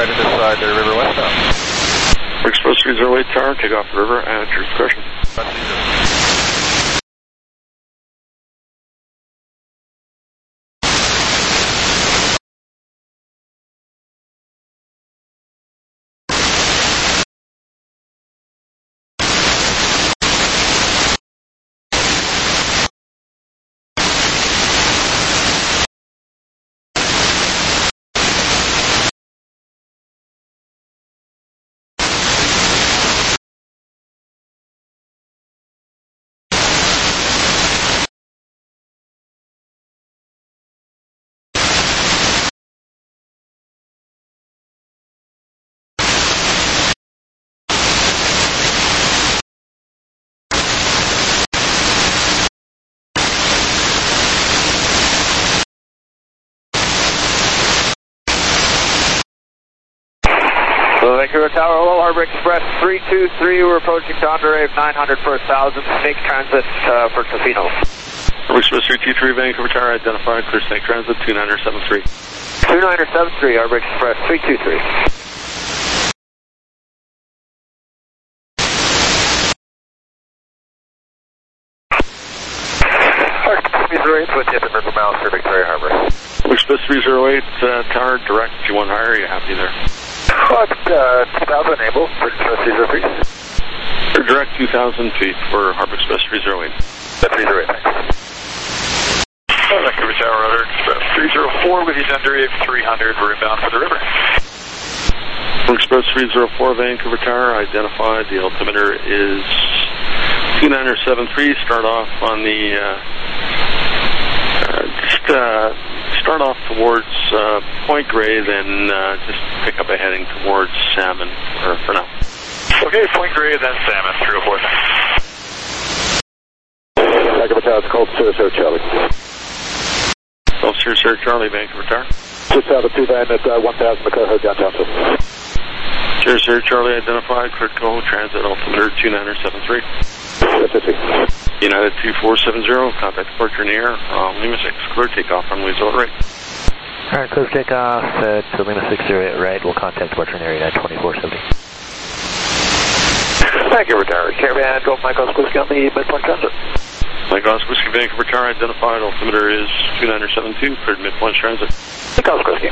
right at this side, the river westbound. Express 308 tower, take off the river at your discretion. Vancouver Tower, hello, Harbor Express 323, we're approaching Condor Ave 900 for 1,000, snake transit for Tofino. Harbor Express 323, Vancouver Tower, identified, clear snake transit, 2973. 2973, Harbor Express 323. With tip and river miles for Victoria Harbor. Express 308, tower, direct, G1 higher, are you happy there? 2,000 enable for Express 303. Direct 2,000 feet for Harbor Express 308. 308, thanks. Vancouver Tower, Rudder Express 304 with you under Ave 300, we're inbound for the river. Express 304, Vancouver Tower, identified, the altimeter is 2973, start off on the, start off towards Point Grey, then just pick up a heading towards Salmon for now. Okay, Point Grey, then Salmon, 304. Vancouver Tower, it's called Sir Charlie. Call Sir Charlie, Vancouver Tower. Just out of 2 van at 1,000 McCoho downtown. Sir Charlie, identified, clear Coho, transit, altimeter 2973. United 2470, contact departure in the air, Lima 6, clear takeoff, runway 08. Alright, clear takeoff at Lima 608 right, we'll contact departure in area at 2470. Thank you, Tower. Caravan, Golf Mike Osquisky on the midpoint transit. Mike Osquisky, Vancouver Tower, identified, altimeter is 2972, cleared midpoint transit. Mike Osquisky.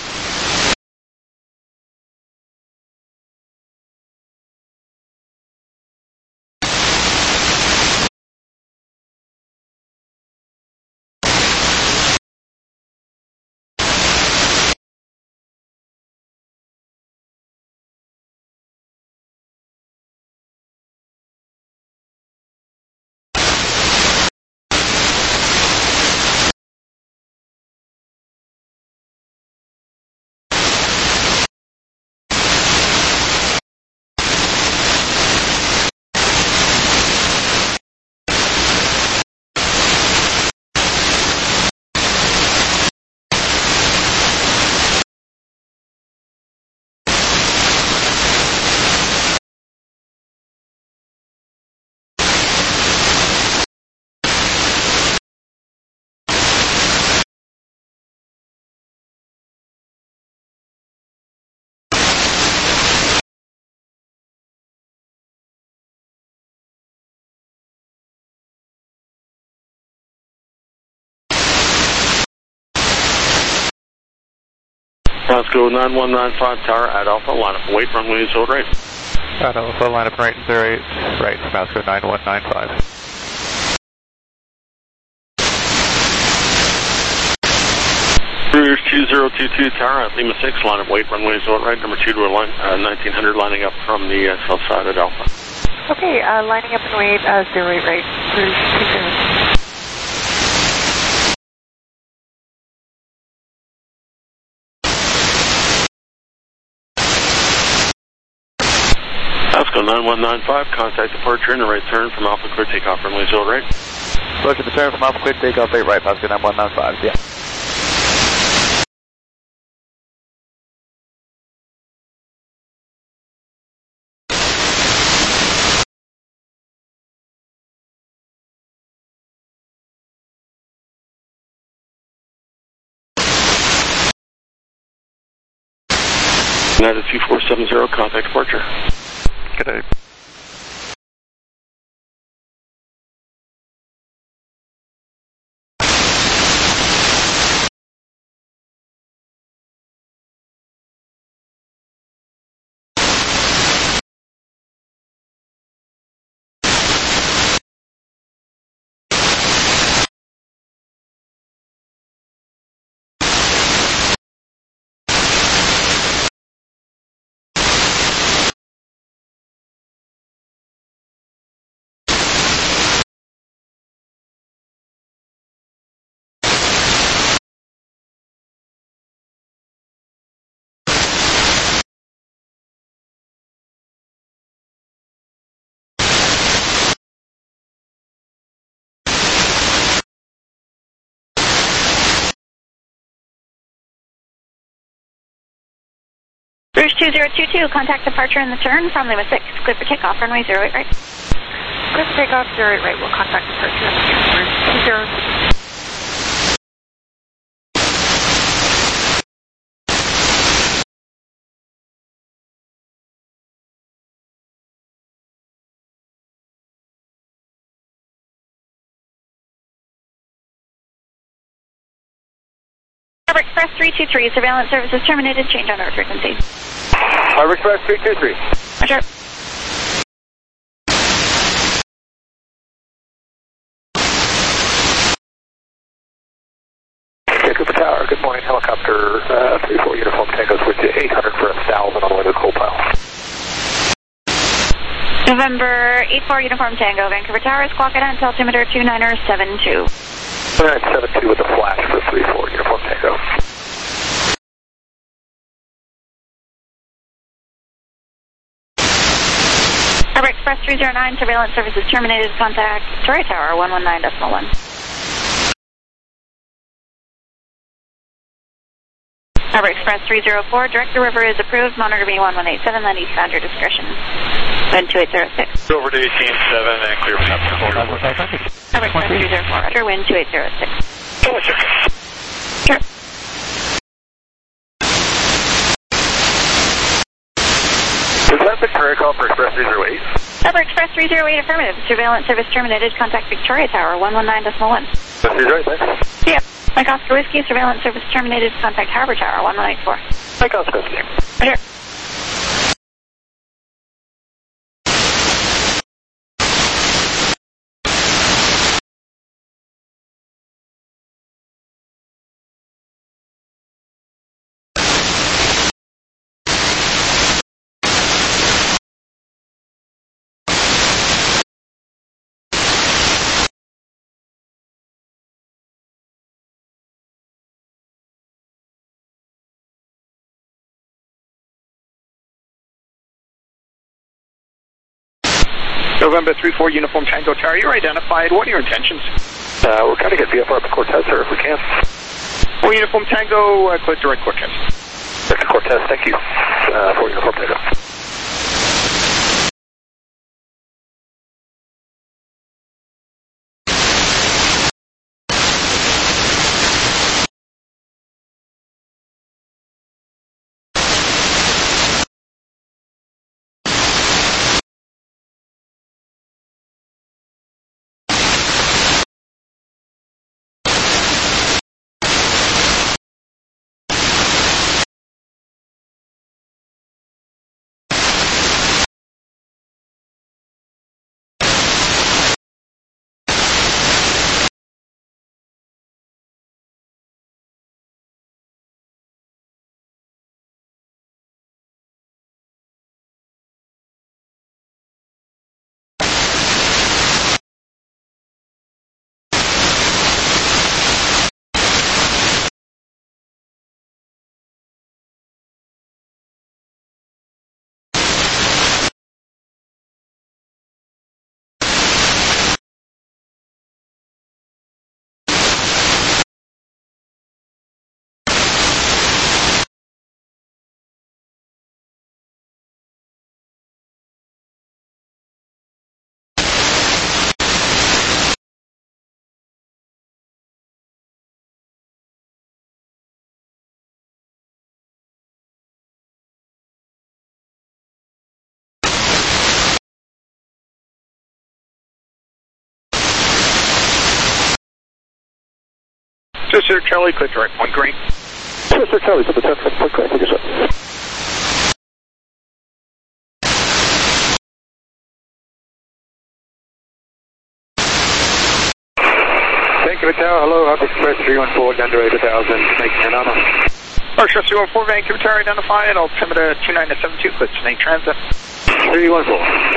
Moscow 9195 tower at Alpha, line up wait, runway 08. At Alpha, line up right 08, right, Moscow 9195. Cruise 2022 tower at Lima 6, line up wait, runway 08, number 2 to a line, 1900 lining up from the south side at Alpha. Okay, lining up and wait, 08 right, Cruise 20. Moscow 9195, contact departure and a right turn from Alpha, clear takeoff, runway 08. Approaching the turn from Alpha, clear takeoff, 8 right, Moscow 9195, yeah. United 2470, contact departure. Good day. Rouge 2022, contact departure in the turn from Lima 6, clear for takeoff, runway 08 right. Clear for takeoff, 08 right, we'll contact departure. Rouge 20. Harbor Express 323, surveillance services terminated, change on road frequency. Harbor Express 323. Roger. Cooper Tower, good morning, helicopter 34 Uniform Tango, switch to 800 for 1,000 on the way to the coal pile. November 84 Uniform Tango, Vancouver Towers, clock at until altimeter 2972. 2972 with a flash for 34 Uniform Tango. Harbor Express 309, surveillance services terminated, contact Victoria Tower 119.1. Harbor Express 304, direct to river is approved, monitor B1187, land east bound your discretion. Wind 2806. Over to 18.7 and clear for Harbor Express 304, roger, wind 2806. Sure. Is that Victoria call for Express 308? Harbor Express 308, affirmative. Surveillance service terminated, contact Victoria Tower 119.1. That's 308, thanks. Yep. Mike Oscar Whiskey, surveillance service terminated, contact Harbor Tower 1184. Mike Oscar Whiskey. Roger. November 34 Uniform Tango Tower, you're identified. What are your intentions? We're trying to get VFR up to Cortez, sir, if we can. For Uniform Tango, clear direct Cortez. That's Cortez, thank you. For Uniform Tango. Sister Charlie, click direct point green. Sister Charlie, to the 10 foot, point green, thank you, sir. Thank you, Tower. Hello, Hub Express 314, under 8000, make Canada. Archer 314, Vancouver Tower identified, altimeter 2972, click Snake Transit. 314.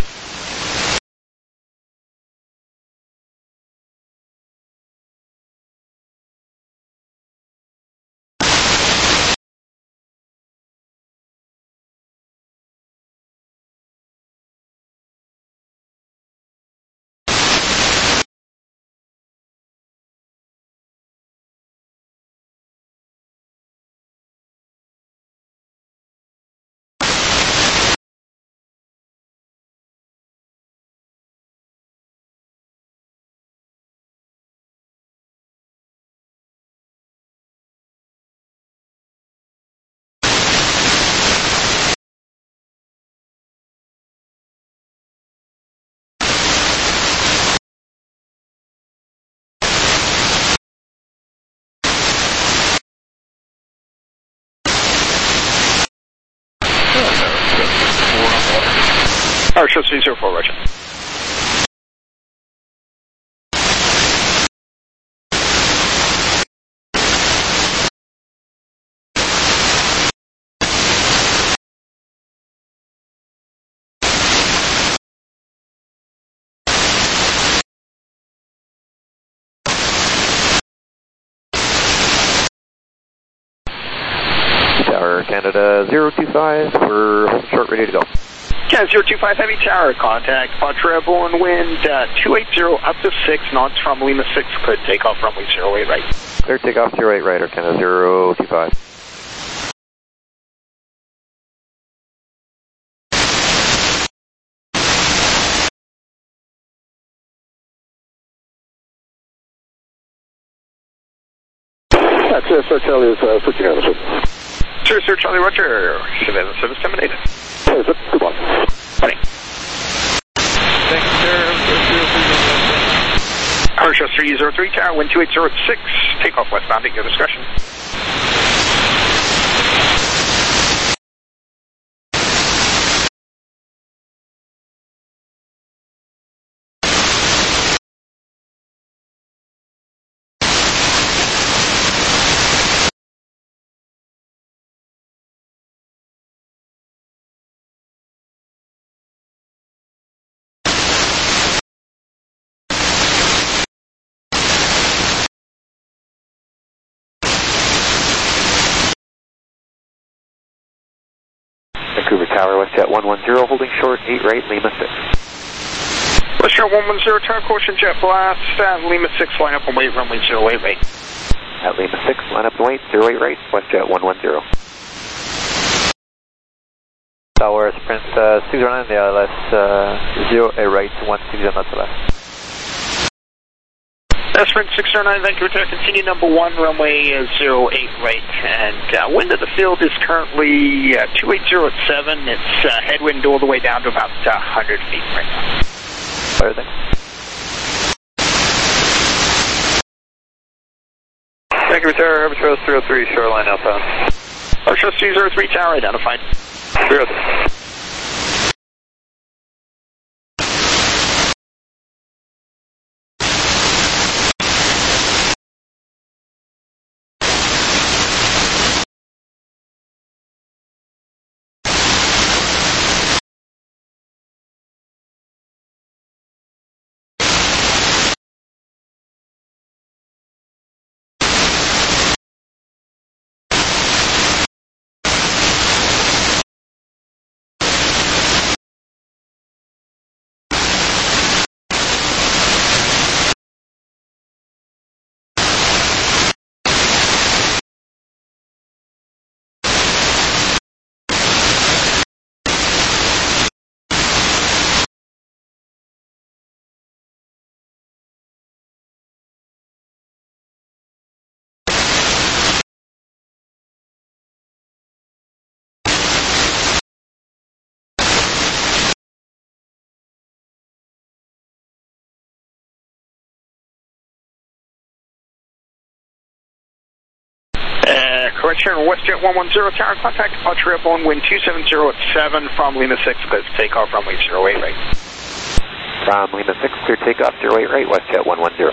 Archer 304, roger. Tower Canada 025, we're short, ready to go. Canada 025 Heavy Tower, contact Quadruple and wind 280 up to 6 knots from Lima 6, clear takeoff runway 08 right. Clear takeoff 08 right, or Canada 025. That's it, Sir Charlie is switching over, sir. Sir Charlie, roger. Surveillance service terminated. Yes, sir. Goodbye. Morning. Thanks, sir. Archer 303 Tower, wind 2806, takeoff westbound at your discretion. Vancouver Tower, WestJet 110, holding short, 8 right, Lima 6. WestJet 110, Tower caution jet blast, Lima 6, line up and wait, runway 08 right. At Lima 6, line up and wait, 08 right, WestJet 110. Tower Sprint 609, the ILS 08 right, 160 knots left. Sprint 609, Vancouver Tower, continue number 1, runway 08 right, and wind of the field is currently 280 at 7. It's headwind all the way down to about 100 feet right now. Fire thing. Vancouver Tower, Albatross 303, shoreline outbound. Albatross 303 Tower identified. 303. here in WestJet 110, tower contact departure airborne, wind 270 at 7 from Lima 6, clear to takeoff, runway 08 right. From Lima 6, clear takeoff, 08 right, WestJet 110.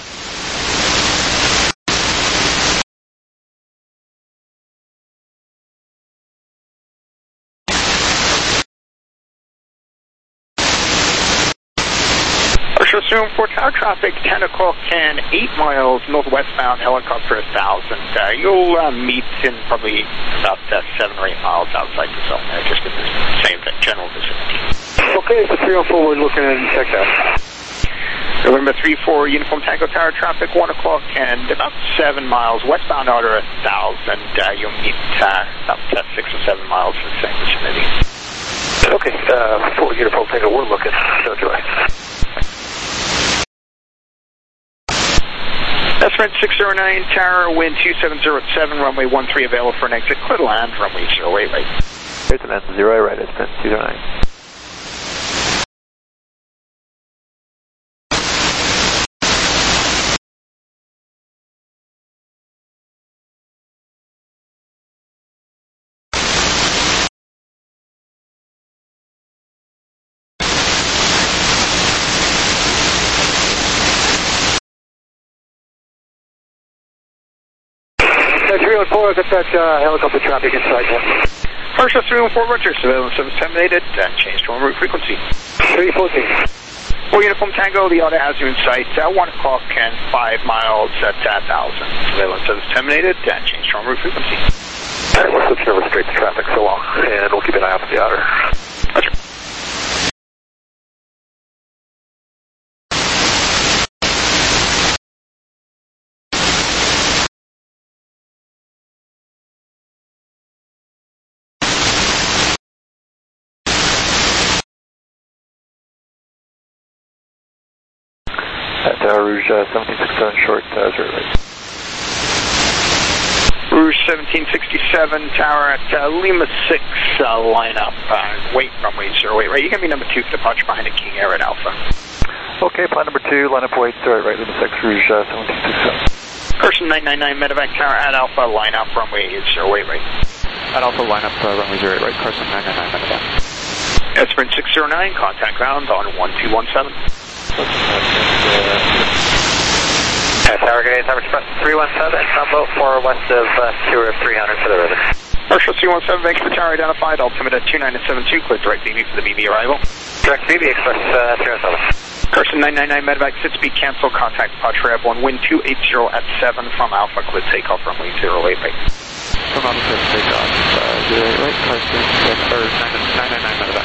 Assume for tower traffic, 10 o'clock and 8 miles northwestbound, helicopter 1000. You'll meet in probably about 7 or 8 miles outside the zone there, just in the same general vicinity. Okay, so 304, we're looking at check out. November 34, Uniform Tango Tower traffic, 1 o'clock and about 7 miles westbound, order 1000. You'll meet about 6 or 7 miles in the same vicinity. Okay, for Uniform Tango, we're looking. No joy. Sprint 609, tower, wind 270 at 7, runway 13 available for an exit, clear to land, runway 08 right. Clear to land 08 right, it's Sprint 209. Three 304, get that helicopter traffic inside now. First 314, Roger, surveillance service terminated, and change to en route frequency. 314. For Uniform Tango, the order has you in sight, 1 o'clock and 5 miles at 1000. Surveillance service terminated, and change to en route frequency. Alright, we're switching over straight to traffic so long, and we'll keep an eye out for the outer. Roger. Rouge 1767 short, 0 right. Rouge 1767, tower at Lima 6, line up, wait, runway 08 right. You're going to be number 2 for departure behind the King Air at Alpha. Okay, plan number 2, line up, wait, 0 right, Lima 6, Rouge 1767. Person 999, medevac tower at Alpha, line up, runway 08 right. At Alpha, line up, runway 08 right, Carson 999, medevac. Sprint 609, contact ground on 1217. Tower Grenade, Tower Express 317, combo 4 west of Tour 300 for the river. Marshal 317, Vancouver Tower identified, altimeter 2972, clear direct BB for the BB arrival. Direct BB, Express 317. Carson 999, medevac, sit speed cancel, contact departure airborne, wind 280 at 7 from Alpha, clear takeoff, runway 08 right. From Alpha, clear takeoff, 08 right, Carson, or 999, medevac.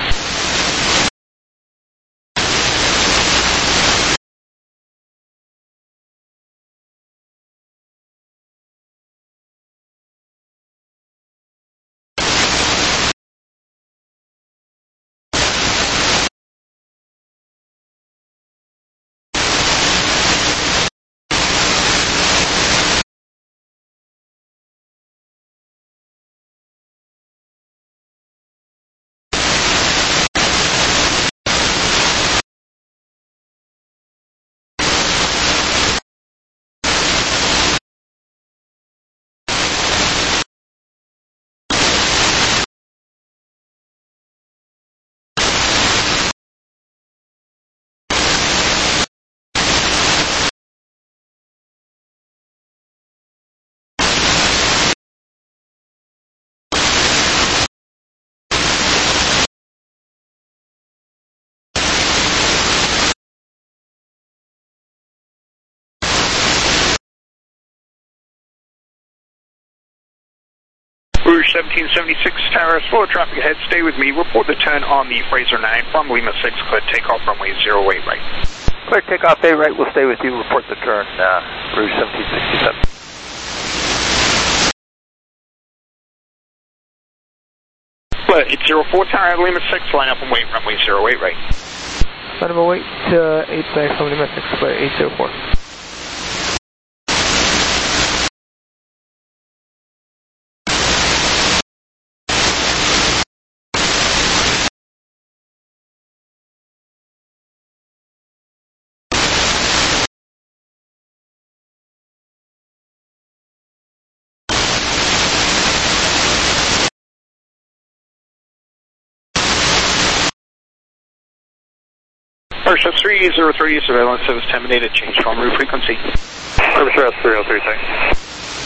Rouge 1776, tower, slow traffic ahead, stay with me, report the turn on the Fraser 9 from Lima 6, clear takeoff, runway 08 right. Clear takeoff, 8 right, we'll stay with you, report the turn, Rouge 1767. It's 04 tower at Lima 6, line up and wait, runway 08 right. Line up and wait, 8 back from Lima 6, clear 804. First 303, surveillance service terminated, change from route frequency. Service 303, thanks.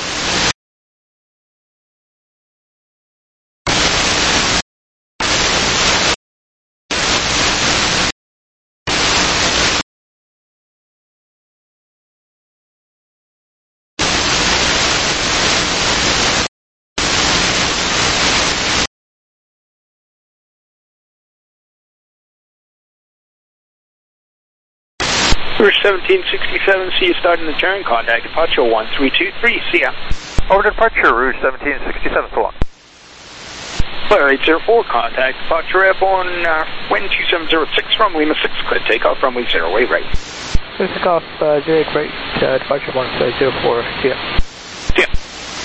Route 1767, see you starting the turn, contact departure 1323, see ya. Over to departure, Route 1767, so long. Flare 804, contact departure airborne, wind 2706 from Lima 6, clear takeoff runway 08 right. Clear takeoff 08 right, departure 1504, see ya. See ya.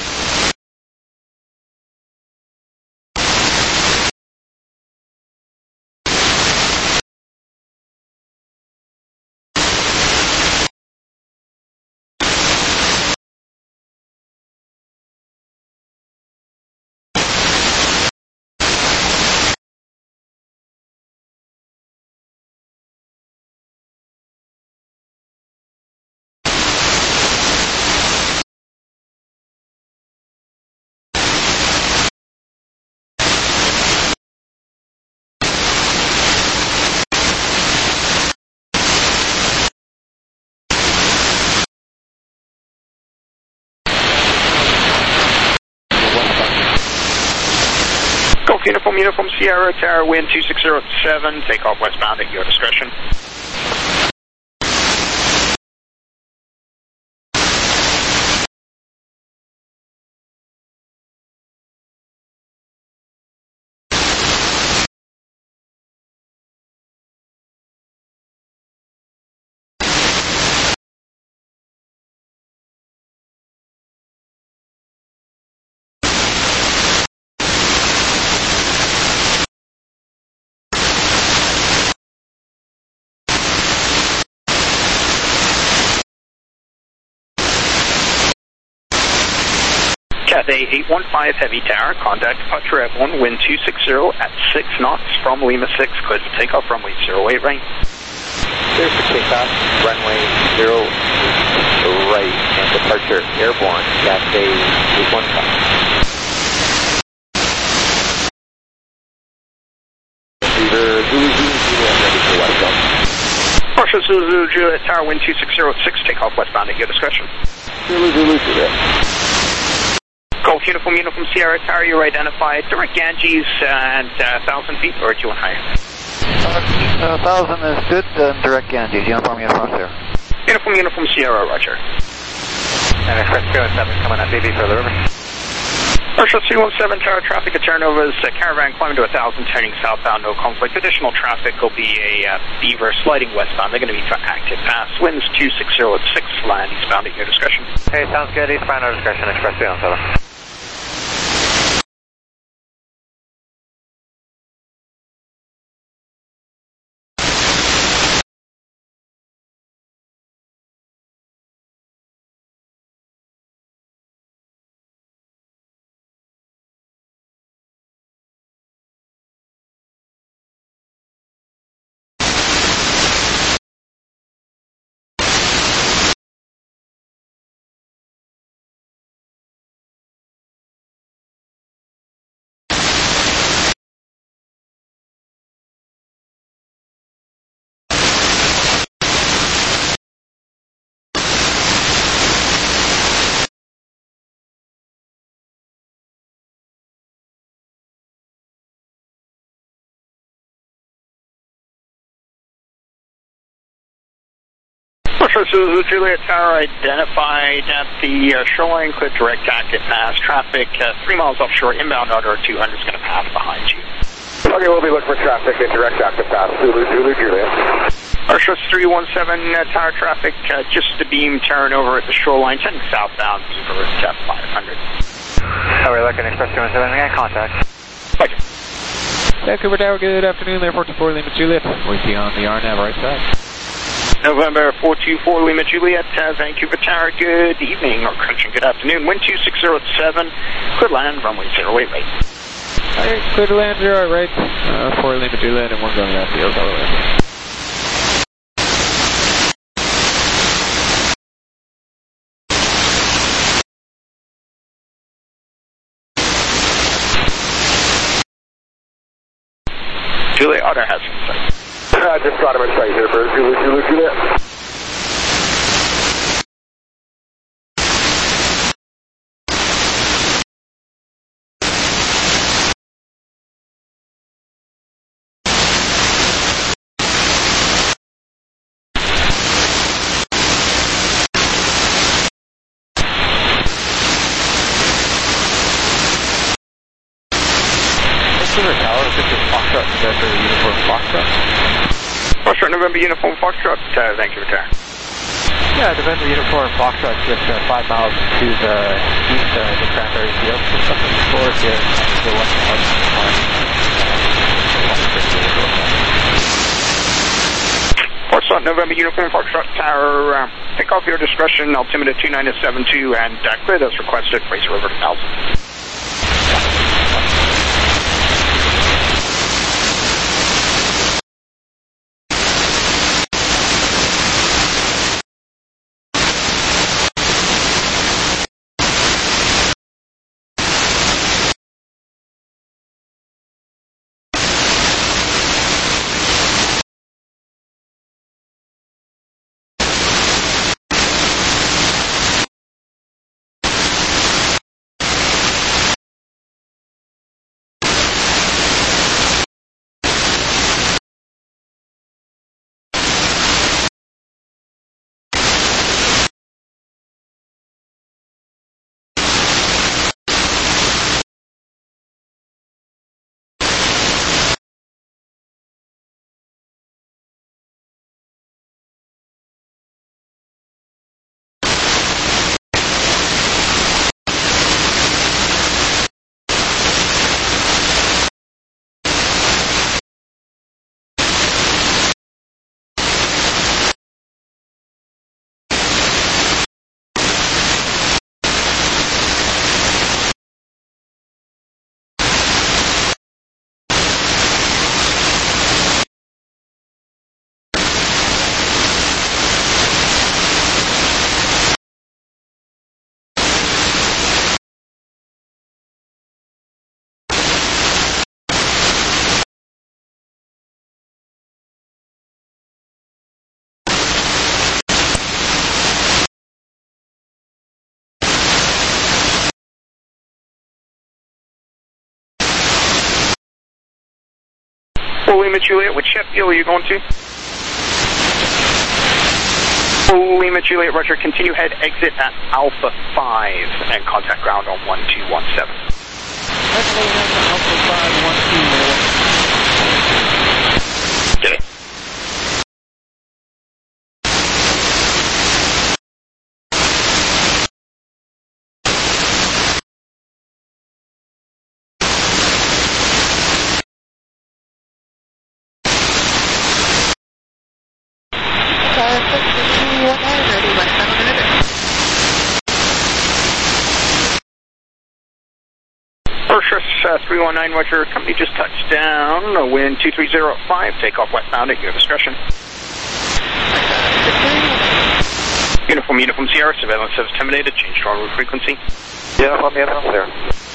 Uniform Sierra, Tower, wind 2607, takeoff westbound at your discretion. Cathay 815 Heavy Tower, contact departure airborne, wind 260 at 6 knots from Lima 6, clear to takeoff runway 08 right. Clear for takeoff, runway 08 right, and departure airborne, Cathay 815. Receiver Zulu Juliet, ready for what go. Porsche Zulu Juliet Tower, wind 2606, takeoff westbound at your discretion. Zulu Juliet. Golf Uniform Sierra Tower, you're identified. Direct Ganges and 1,000 feet, or do you want higher? 1,000 is good, direct Ganges, Uniform Sierra. Uniform Sierra, roger. And Express 317 coming on BB for the river. Commercial 317 Tower, traffic at turnovers, caravan climbing to 1,000, turning southbound, no conflict. Additional traffic will be a Beaver sliding westbound. They're going to be for active pass. Winds 260 at 6, land eastbound at your discretion. Hey, sounds good, eastbound, our discretion, Express 317. Zulu Juliet Tower identified at the shoreline, clear direct active pass. Traffic 3 miles offshore, inbound order 200 is going to pass behind you. Okay, we'll be looking for traffic in direct active pass. Zulu Juliet. Airshow 317 tower traffic, just the beam turn over at the shoreline, turning southbound, Beaver at 500. We're looking Express 317, we got contact. Roger. Vancouver Tower, good afternoon, Airport 24 Lima Juliet. With you on the RNAV right side. November 424 Lima Juliet, Vancouver Tower, good evening, or good afternoon. Wind 2607, clear land, runway 08 right. Alright, clear to land 08 right, 4 Lima Juliet, and we're going to that field, Juliet, Otter has insight. Just got him in sight here for Juliet. Foxtrot, November Uniform Foxtrot, thank you, return. Yeah, November Uniform Foxtrot, just 5 miles to the east of the Cranberry Field. Something forward here to the west of Foxtrot, November Uniform Foxtrot, Tower, pick off your discretion, altimeter 2972, and clear those requested, Fraser River to 1000. Lima Juliet, which Sheffield are you going to? Lima Juliet, Roger, continue head exit at Alpha 5 and contact ground on 1217. Alpha 5, 12. Get it. Purchase 319, Roger, company just touched down, wind 230 takeoff westbound at your discretion. Uniform Sierra, surveillance service terminated, change to route frequency. Yeah, let me in there.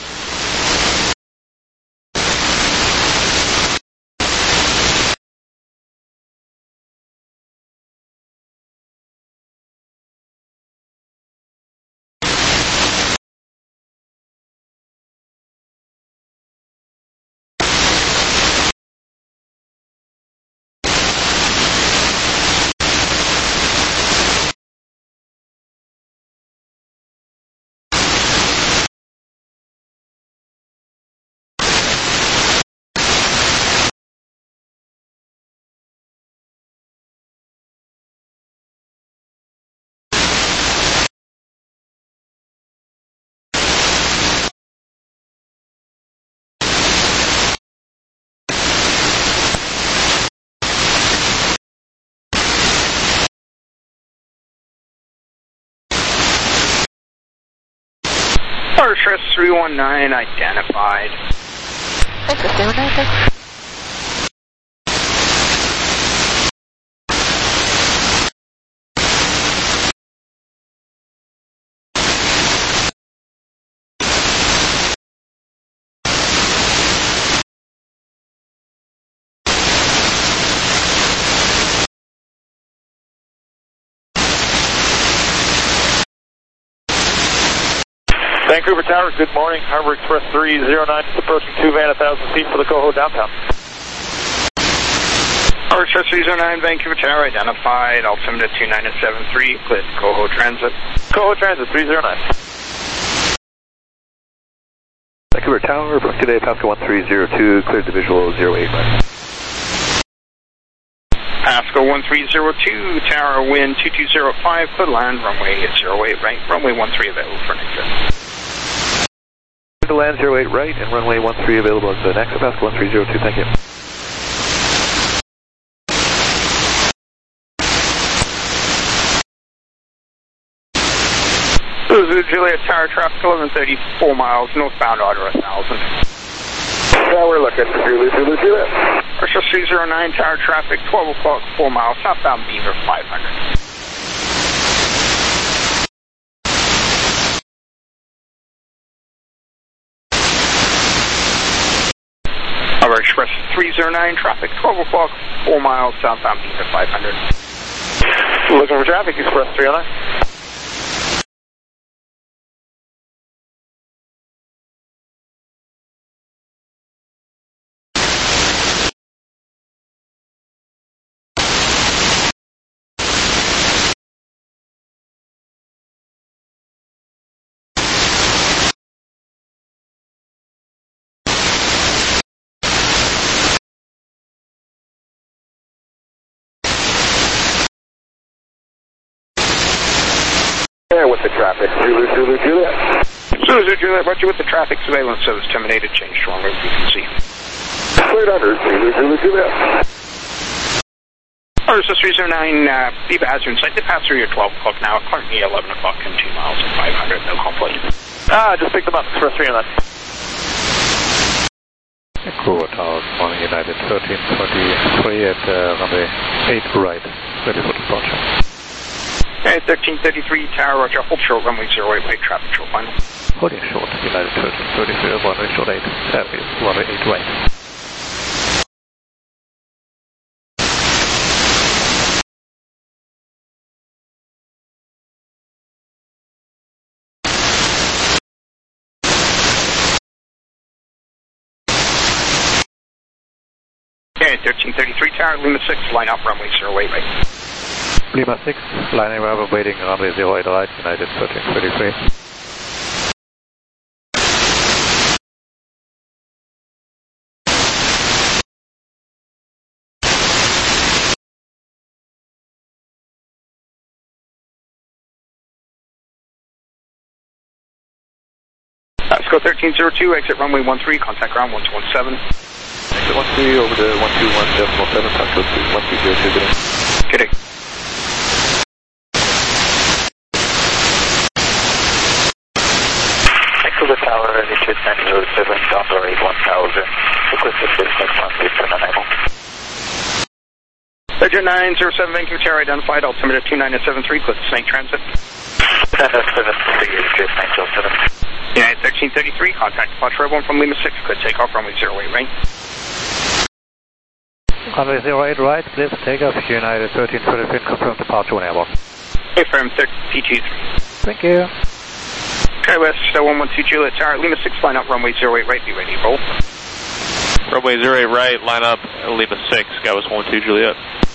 Purchase 319 identified. Thanks, 319. Vancouver Tower, good morning. Harbor Express 309 is approaching 2 van 1,000 feet for the Coho downtown. Harbor Express 309, Vancouver Tower, identified, altimeter 2973, cleared Coho Transit. Coho Transit 309. Vancouver Tower, today Pasco 1302, cleared to visual 08 right. Pasco 1302, Tower, wind 2205, clear land, runway 08 right, runway 13 available for next exit. To land 08 right and runway 13 available at the next Pasco 1302, thank you. Zulu Juliet Tower, traffic 1134 miles, northbound order 1000. Yeah, we're looking for Zulu Juliet. Versus 309 Tower, traffic 12 o'clock, 4 miles, southbound Beaver 500. Harbor Express 309, traffic 12 o'clock, 4 miles, southbound Beaver 500. Looking for traffic, Express 309. There with the traffic, Zulu Juliet. Zulu Juliet, roger with the traffic surveillance service terminated, change to on route frequency. Cleared under, Zulu Juliet. Harbor Express 309, Beaver Hazard in sight, they pass through your 12 o'clock now, currently 11 o'clock and 2 miles and 500, no complaint. Just picked them up, Express 309. Vancouver Tower, morning United 1323 at runway 8 right, ready for departure. Okay, 1333 Tower, roger, hold short, runway 08 right, traffic short final. Holding short, United 1333, runway short 8, service, runway 8 right. Okay, 1333 Tower, Lima 6, line up, runway 08 right. Lima 6, lining arrival waiting, runway 08 right, United 1333. Pasco 1302, exit runway 13, contact ground 1217. Exit 13 over to 121.7, Pasco 1302, good day. Good day. Vancouver Tower, altitude 907, downpour 1000. Requested business runway 790. Ledger 907, Vancouver Tower, identified, altimeter 2973, clear to Snake Transit. 973, good 907. United 1333, contact departure airborne from Lima 6, clear takeoff, runway 08 right. Runway 08 right, clear for takeoff, United 1333, confirm departure when airborne. Affirm 323. Thank you. SkyWest 112 Juliet Tower, Lima 6, line up, runway 08 right, be ready, roll. Runway 08 right, line up, Lima 6, SkyWest 112 Juliet.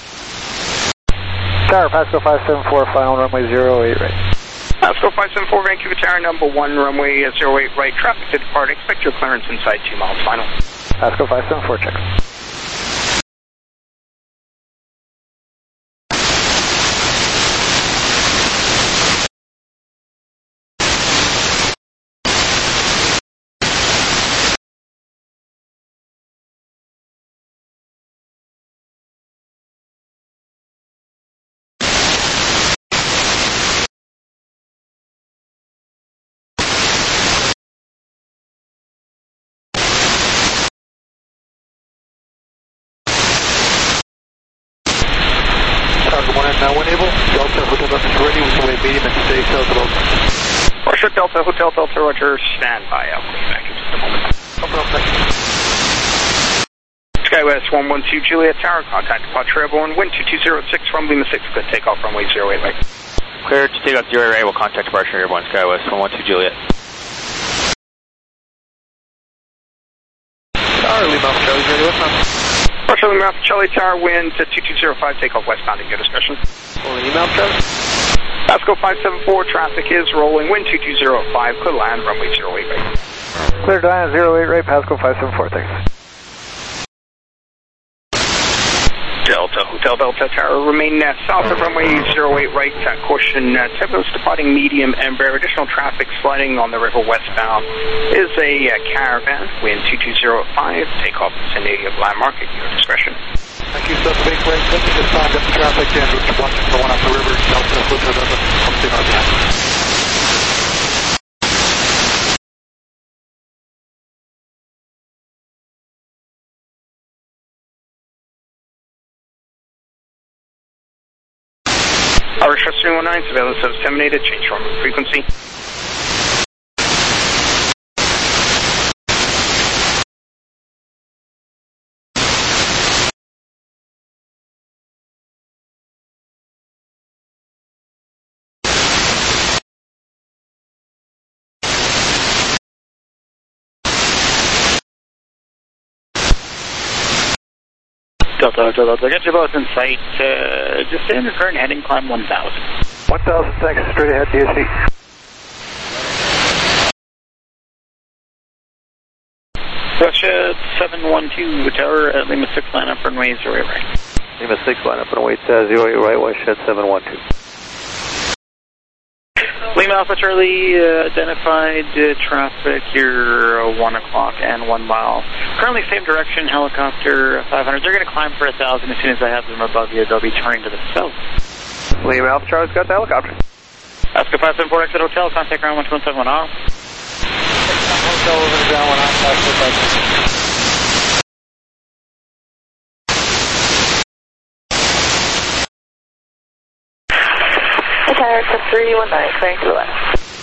Tower, Pasco 574, final runway 08 right. Pasco 574, Vancouver Tower, number 1, runway 08 right, traffic to depart, expect your clearance inside 2 miles, final. Pasco 574, check. Winnable, Delta Hotel Delta ready with the way medium and stay south of Russia Delta Hotel Delta Roger, stand by, I'll call you back in just a moment. SkyWest 112 Juliet Tower, contact departure airborne, wind 2206 from Lima 6, good takeoff runway 08 right. Clear to take off 08 right, we'll contact departure airborne, SkyWest 112 Juliet. Tower, Lima Alpha Charlie, ready westbound. Partial Lima Alpha Charlie Tower, wind to 2205, takeoff westbound at your discretion. Only Lima Alpha Charlie. Pasco 574, traffic is rolling, wind 2205, clear to land, runway 08 right. Clear to land, 08 right, Pasco 574, thanks. Delta Hotel Delta Tower, remain south of runway 08 right, caution Tevos departing medium Embraer. Additional traffic sliding on the river westbound is a caravan, wind 2205, takeoff vicinity of landmark at your discretion. Thank you, South Big Break. Let me just find up the traffic and watching the one off the river, Delta, Hotel Delta, something on that. Our Express 319, surveillance of disseminated, change from frequency. Delta, get you both in sight. Just stay in the current heading, climb 1000. 1000, thanks, straight ahead, DSC. Russia 712, tower at Lima 6, line up runway 08 right. Lima 6, line up runway 08 right, Westshed 712. Lima Alpha Charlie, identified traffic here 1 o'clock and 1 mile. Currently same direction, helicopter 500. They're going to climb for 1,000. As soon as I have them above you, they'll be turning to the south. Lima Alpha Charlie's got the helicopter. Oscar 574, exit hotel, contact ground 12171 off. Hotel over the ground 195. Tower to 319, clearing to the west.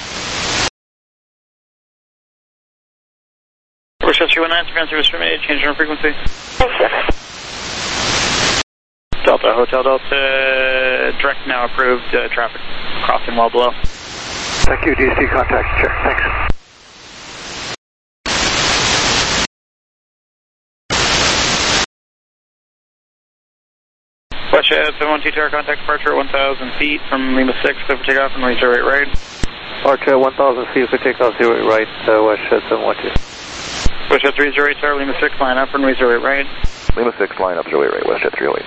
Russia 319, ground service terminated, change in frequency. Thanks, sir. Delta, Hotel Delta, direct now approved, traffic crossing well below. Thank you, DC contact, check, thanks. Westshed 712 tower, contact departure at 1,000 feet from Lima 6, clear for takeoff and runway 08 right. Departure at 1,000 feet for takeoff 08 right, Westshed 712. Westshed 308 tower, Lima 6, line up, runway 08 right. Lima 6, line up 08 right, Westshed 308.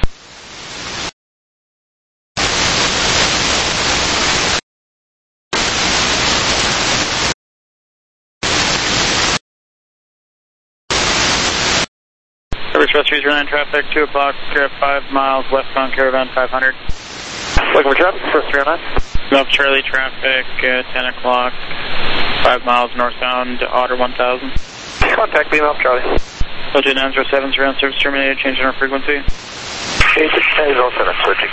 Express 309 traffic, 2 o'clock, 5 miles westbound, caravan 500. Looking for traffic, Express 309. North Charlie traffic, 10 o'clock, 5 miles northbound, Otter 1000. Contact Lima Alpha Charlie. LJ 907, ground service terminated, change in our frequency. 807, switching.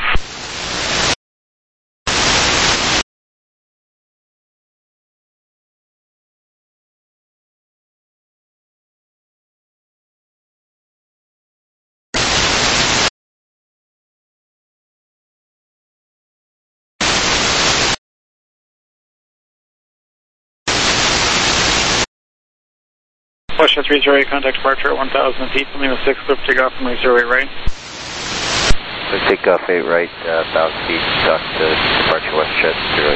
Westshed 308, contact departure at 1,000 feet from Lima 6, clear for takeoff from Lima 08 right. So takeoff 8 right, 1,000 feet, duck to departure Westshed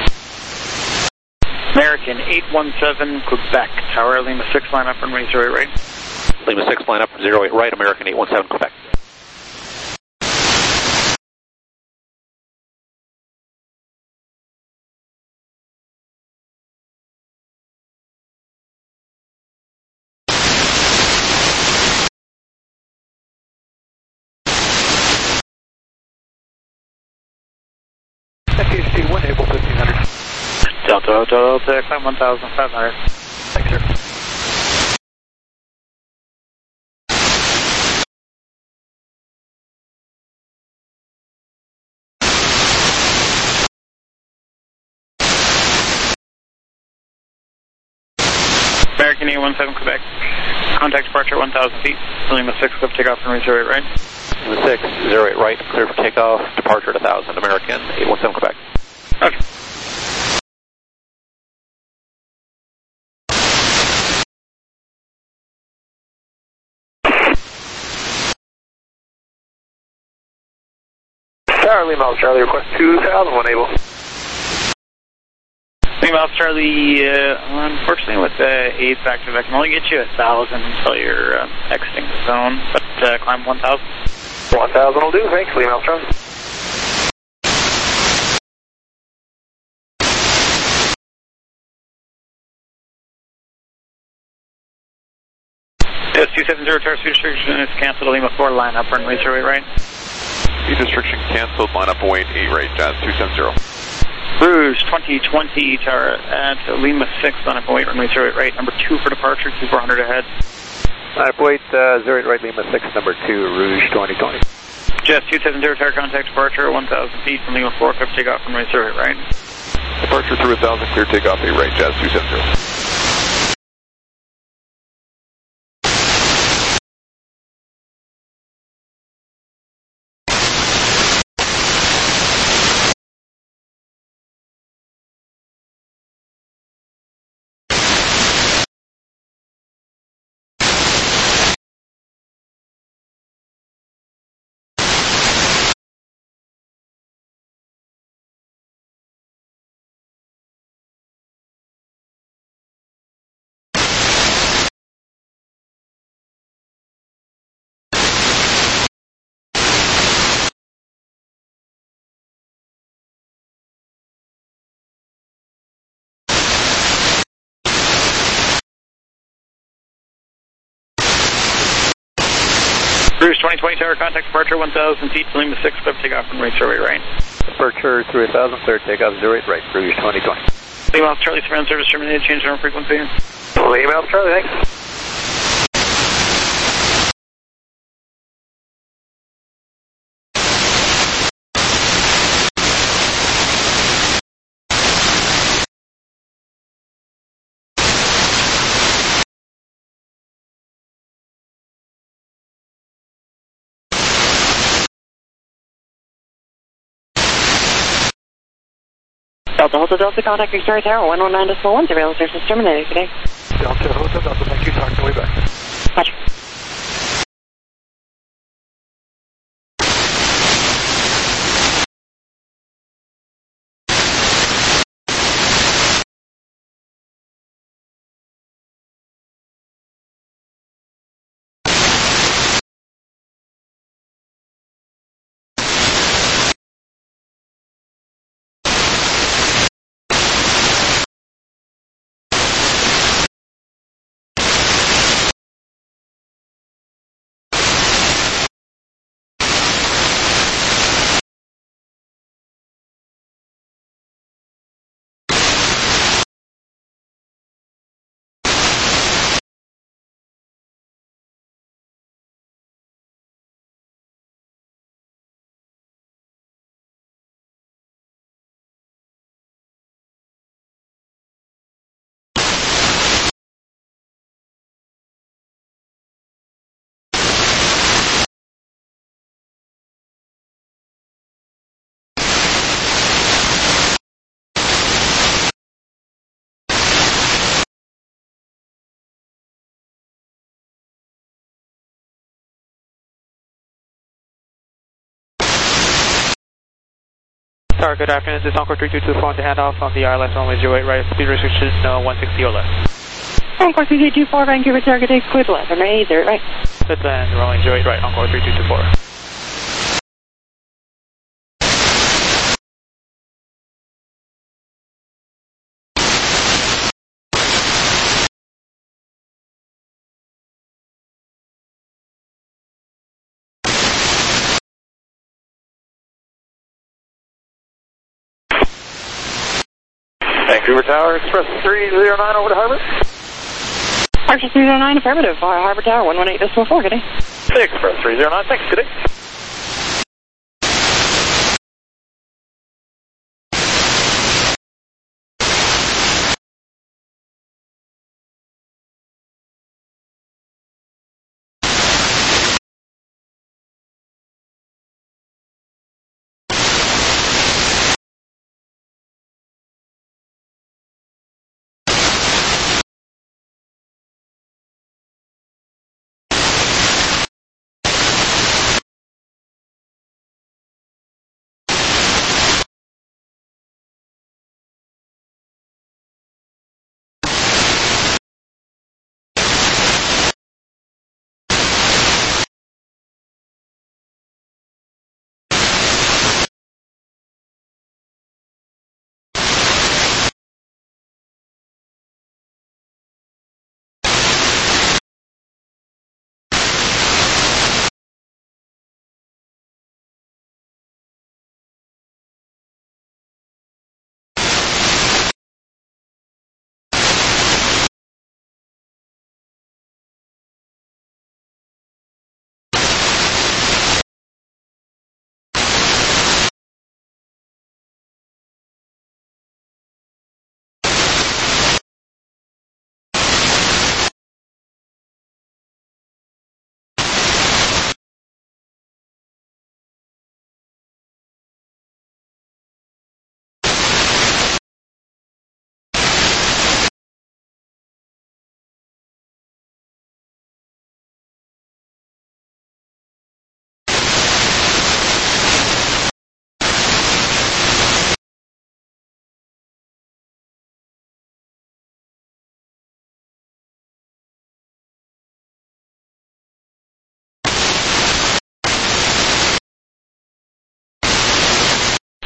08. American 817, Quebec, tower Lima 6, line up runway 08 right. Lima 6, line up 08 right, American 817, Quebec. FHD 1 able 1500. Delta, Hotel Delta, climb 1,500. Thanks, sir. American 817, Quebec, contact departure at 1,000 feet, Lima 6, clear for takeoff from 08 right. Lima 6, 08 right, clear for takeoff, departure at 1,000, American 817, Quebec. Okay. Tower, Lima Alpha Charlie, request 2000 when able. Lima Alpha Charlie, unfortunately with the aid factor, I can only get you 1,000 until you're exiting the zone, but climb 1,000. 1,000 will do, thanks, Lima Alpha Charlie. Yes, 270 tower speed restriction is canceled. Lima 4, line up, runway 08 right. Speed restriction canceled, line up, weight 8 right, Jazz 270. Rouge 2020 tower at Lima 6, line up, weight, runway 08 right, number 2 for departure, 2400 ahead. Line up, weight 08 right, Lima 6, number 2, Rouge 2020. Jazz 270 tower contact departure, 1,000 feet from Lima 4, clear takeoff, runway 08 right. Departure through 1,000, clear takeoff 8 right, Jazz 270. Rouge 2020 tower contact departure, 1,000 feet from Lima 6, clear takeoff, runway 08 right. Departure through 1,000, clear takeoff 08 right, Rouge 2020. Lima Alpha Charlie, surround service terminated, change normal frequency. Lima Alpha Charlie, thanks. Delta Hotel Delta, contact Victoria Tower, 119.1, surveillance service terminated today. Delta Hotel Delta, thank you, talk to way back. Roger. Tower, good afternoon. This is Encore 3224 on the handoff on the ILS runway 08 right, speed restriction 160 or less. Encore 3224, Vancouver target is cleared left, runway 80 right. Good land, runway 08 right, Encore 3224. Vancouver Tower, Express 309 over to Harbor. Express 309, affirmative, Harbor Tower, 118.4, good day. Express 309, thanks, good day.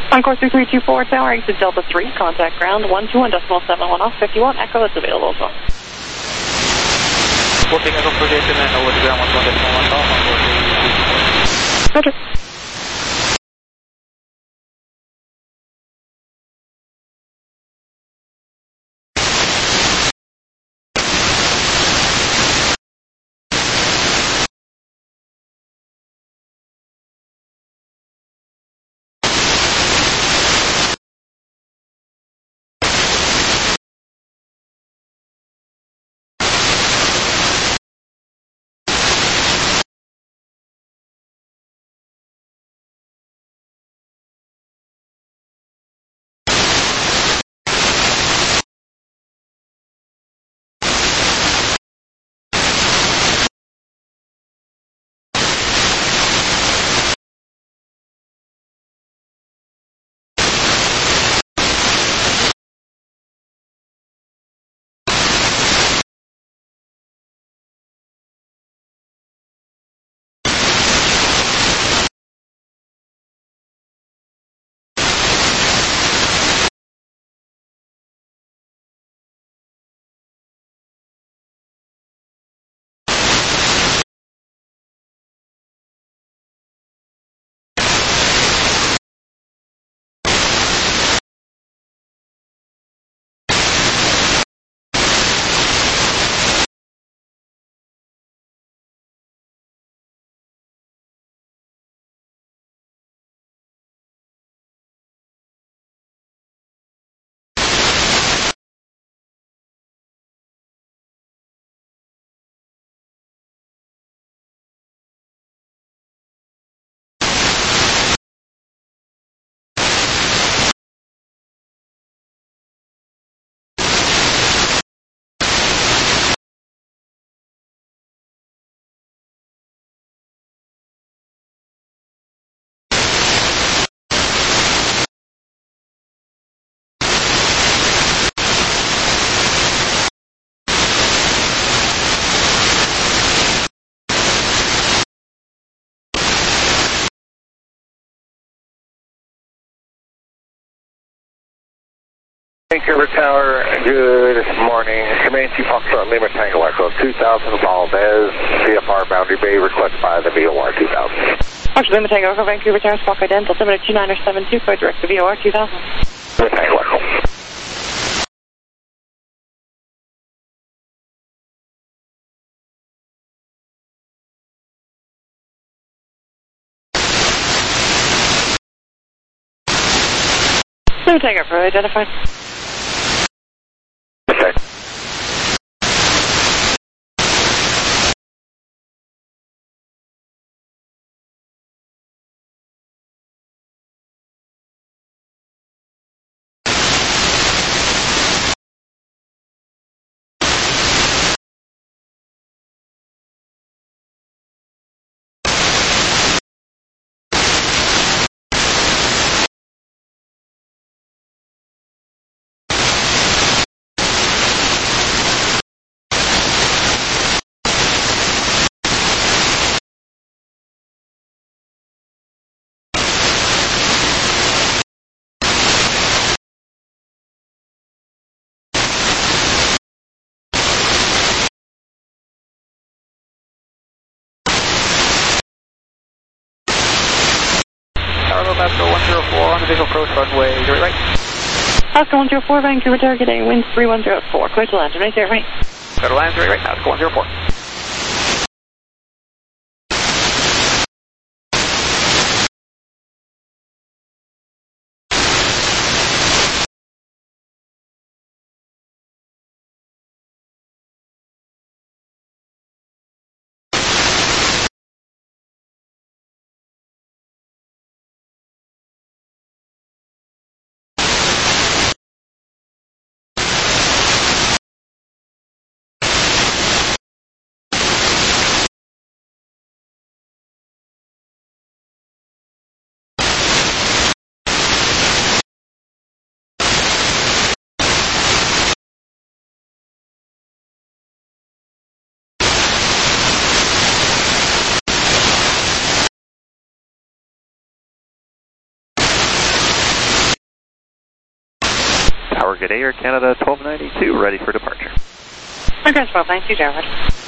On course 3324 tower, exit Delta 3, contact ground 121.71 off 51, echo is available as well. Booking echo 48 and over the ground 121.1 off on course 3324. Roger. Vancouver Tower, good morning. Comanche Foxtrot Lima Tango Echo 2000 Valdez, CFR Boundary Bay, request by the VOR 2000. Foxtrot Lima Tango Echo, Vancouver Tower, Squawk Ident, altimeter 2972, code direct to VOR 2000. Lima Tango Echo. Lima Tango Echo, identified. Okay. Cargo Vasco 104 on the visual approach runway, you're right. Vasco 104, Vancouver Tower, getting winds 3104, clear to land, right there, right? Clear to land, you're right, Vasco 104. Tower, good day, Air Canada 1292, ready for departure. Okay, 1292, Tower.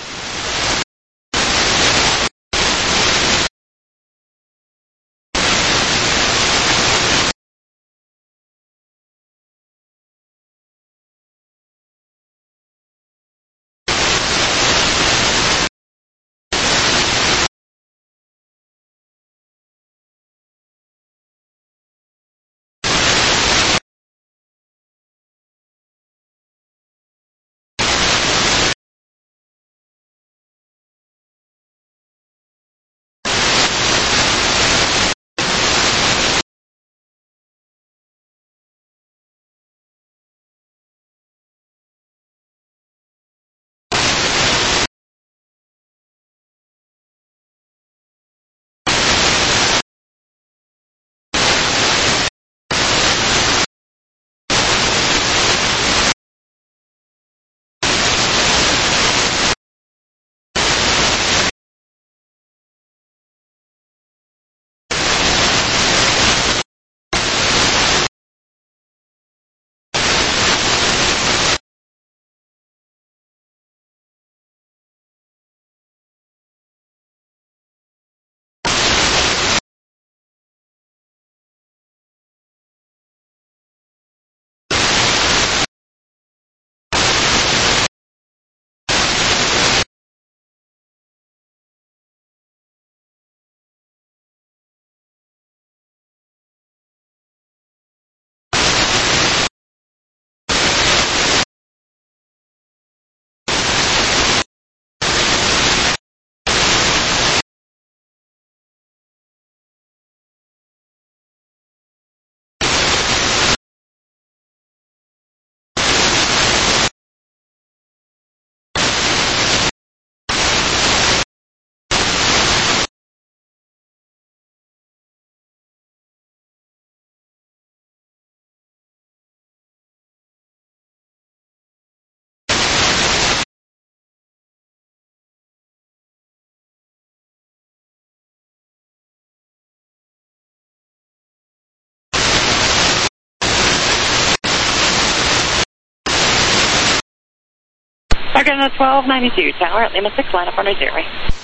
Again, 1292, Tower at Lima 6, line up on 0.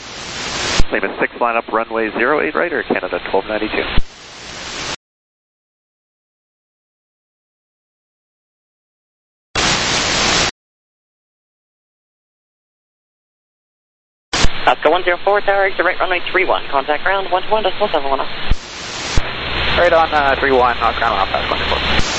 Lima 6, line up runway 08 right, Air Canada 1292. Oscar 104, Tower, exit right runway 31, contact ground 121.710. Right on 31, ground off, pass 124.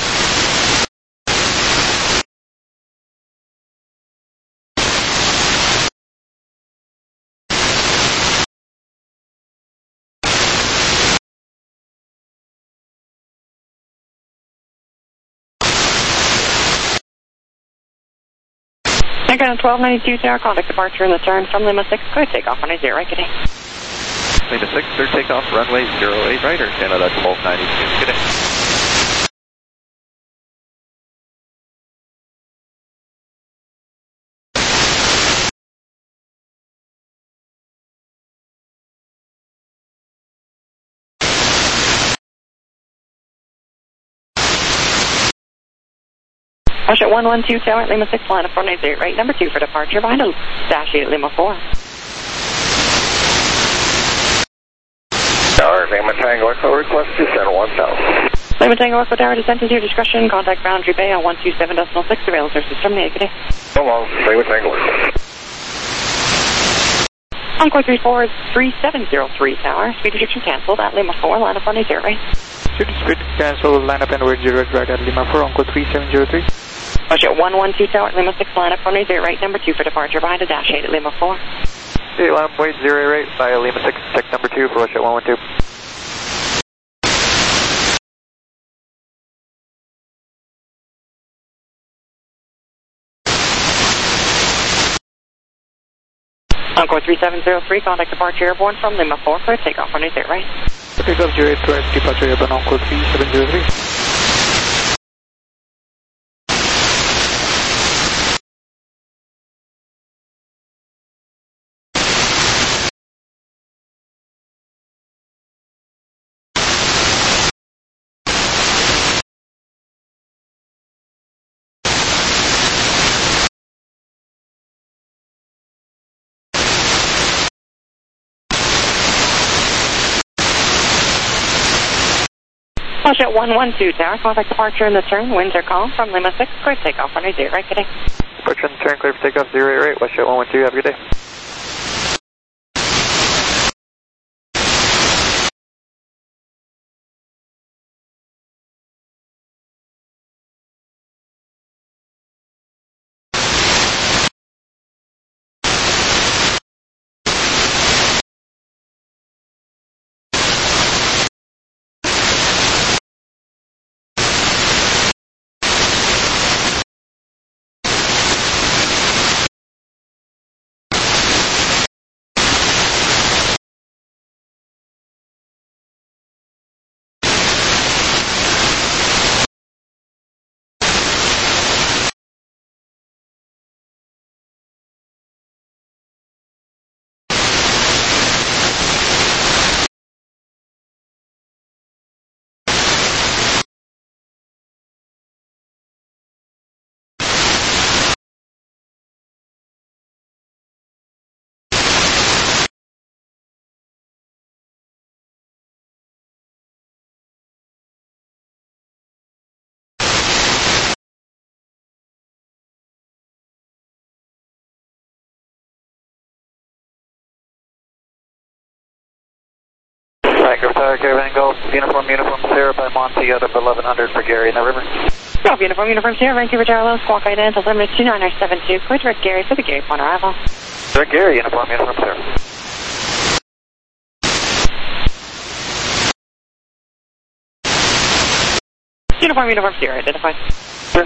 Again, 1292, Tower, contact departure in the turn from Lima 6, clear takeoff on 0, right, good day. Lima 6, clear takeoff, runway 08 right, Air Canada 1292, good day. Russia 112, Tower at Lima 6, line up on 0, right, number 2 for departure, behind a dash 8 at Lima 4. Tower, Lima Tango Echo, request descent 1000. Lima Tango Echo, Tower, descent is your discretion, contact boundary bay on 127.6, surveillance or system, negative. So long, Lima Tango Echo. Encore 34 is 3703, Tower, speed restriction cancelled at Lima 4, line up on 0, right. Speed cancel, line up and wait 0 right at Lima 4, Encore 3703. Russia 112, Tower at Lima 6, line up on 0, right, number 2 for departure, behind a dash 8 at Lima 4. Okay, line up, wait 0 right by Lima 6, check number 2 for Russia 112. Encore 3703, contact departure airborne from Lima 4, clear takeoff on 0, right. Takeoff 08 to departure airborne, Encore 3703. Watchjet 112 Tower, contact departure in the turn, winds are calm from Lima 6, clear takeoff, runway 0 right, good day. Departure in the turn, clear for takeoff, 088, Watchjet 112, have a good day. Tango Tower, Caravan Golf, uniform, Sierra by Monty, out of 1100 for Gary in the river. Golf, uniform, Sierra, Vancouver Tower, low, squawk right in, altimeter 29072, clear direct Gary for the Gary point arrival. Direct Gary, uniform, Sierra. Uniform, Sierra, identified. Sure.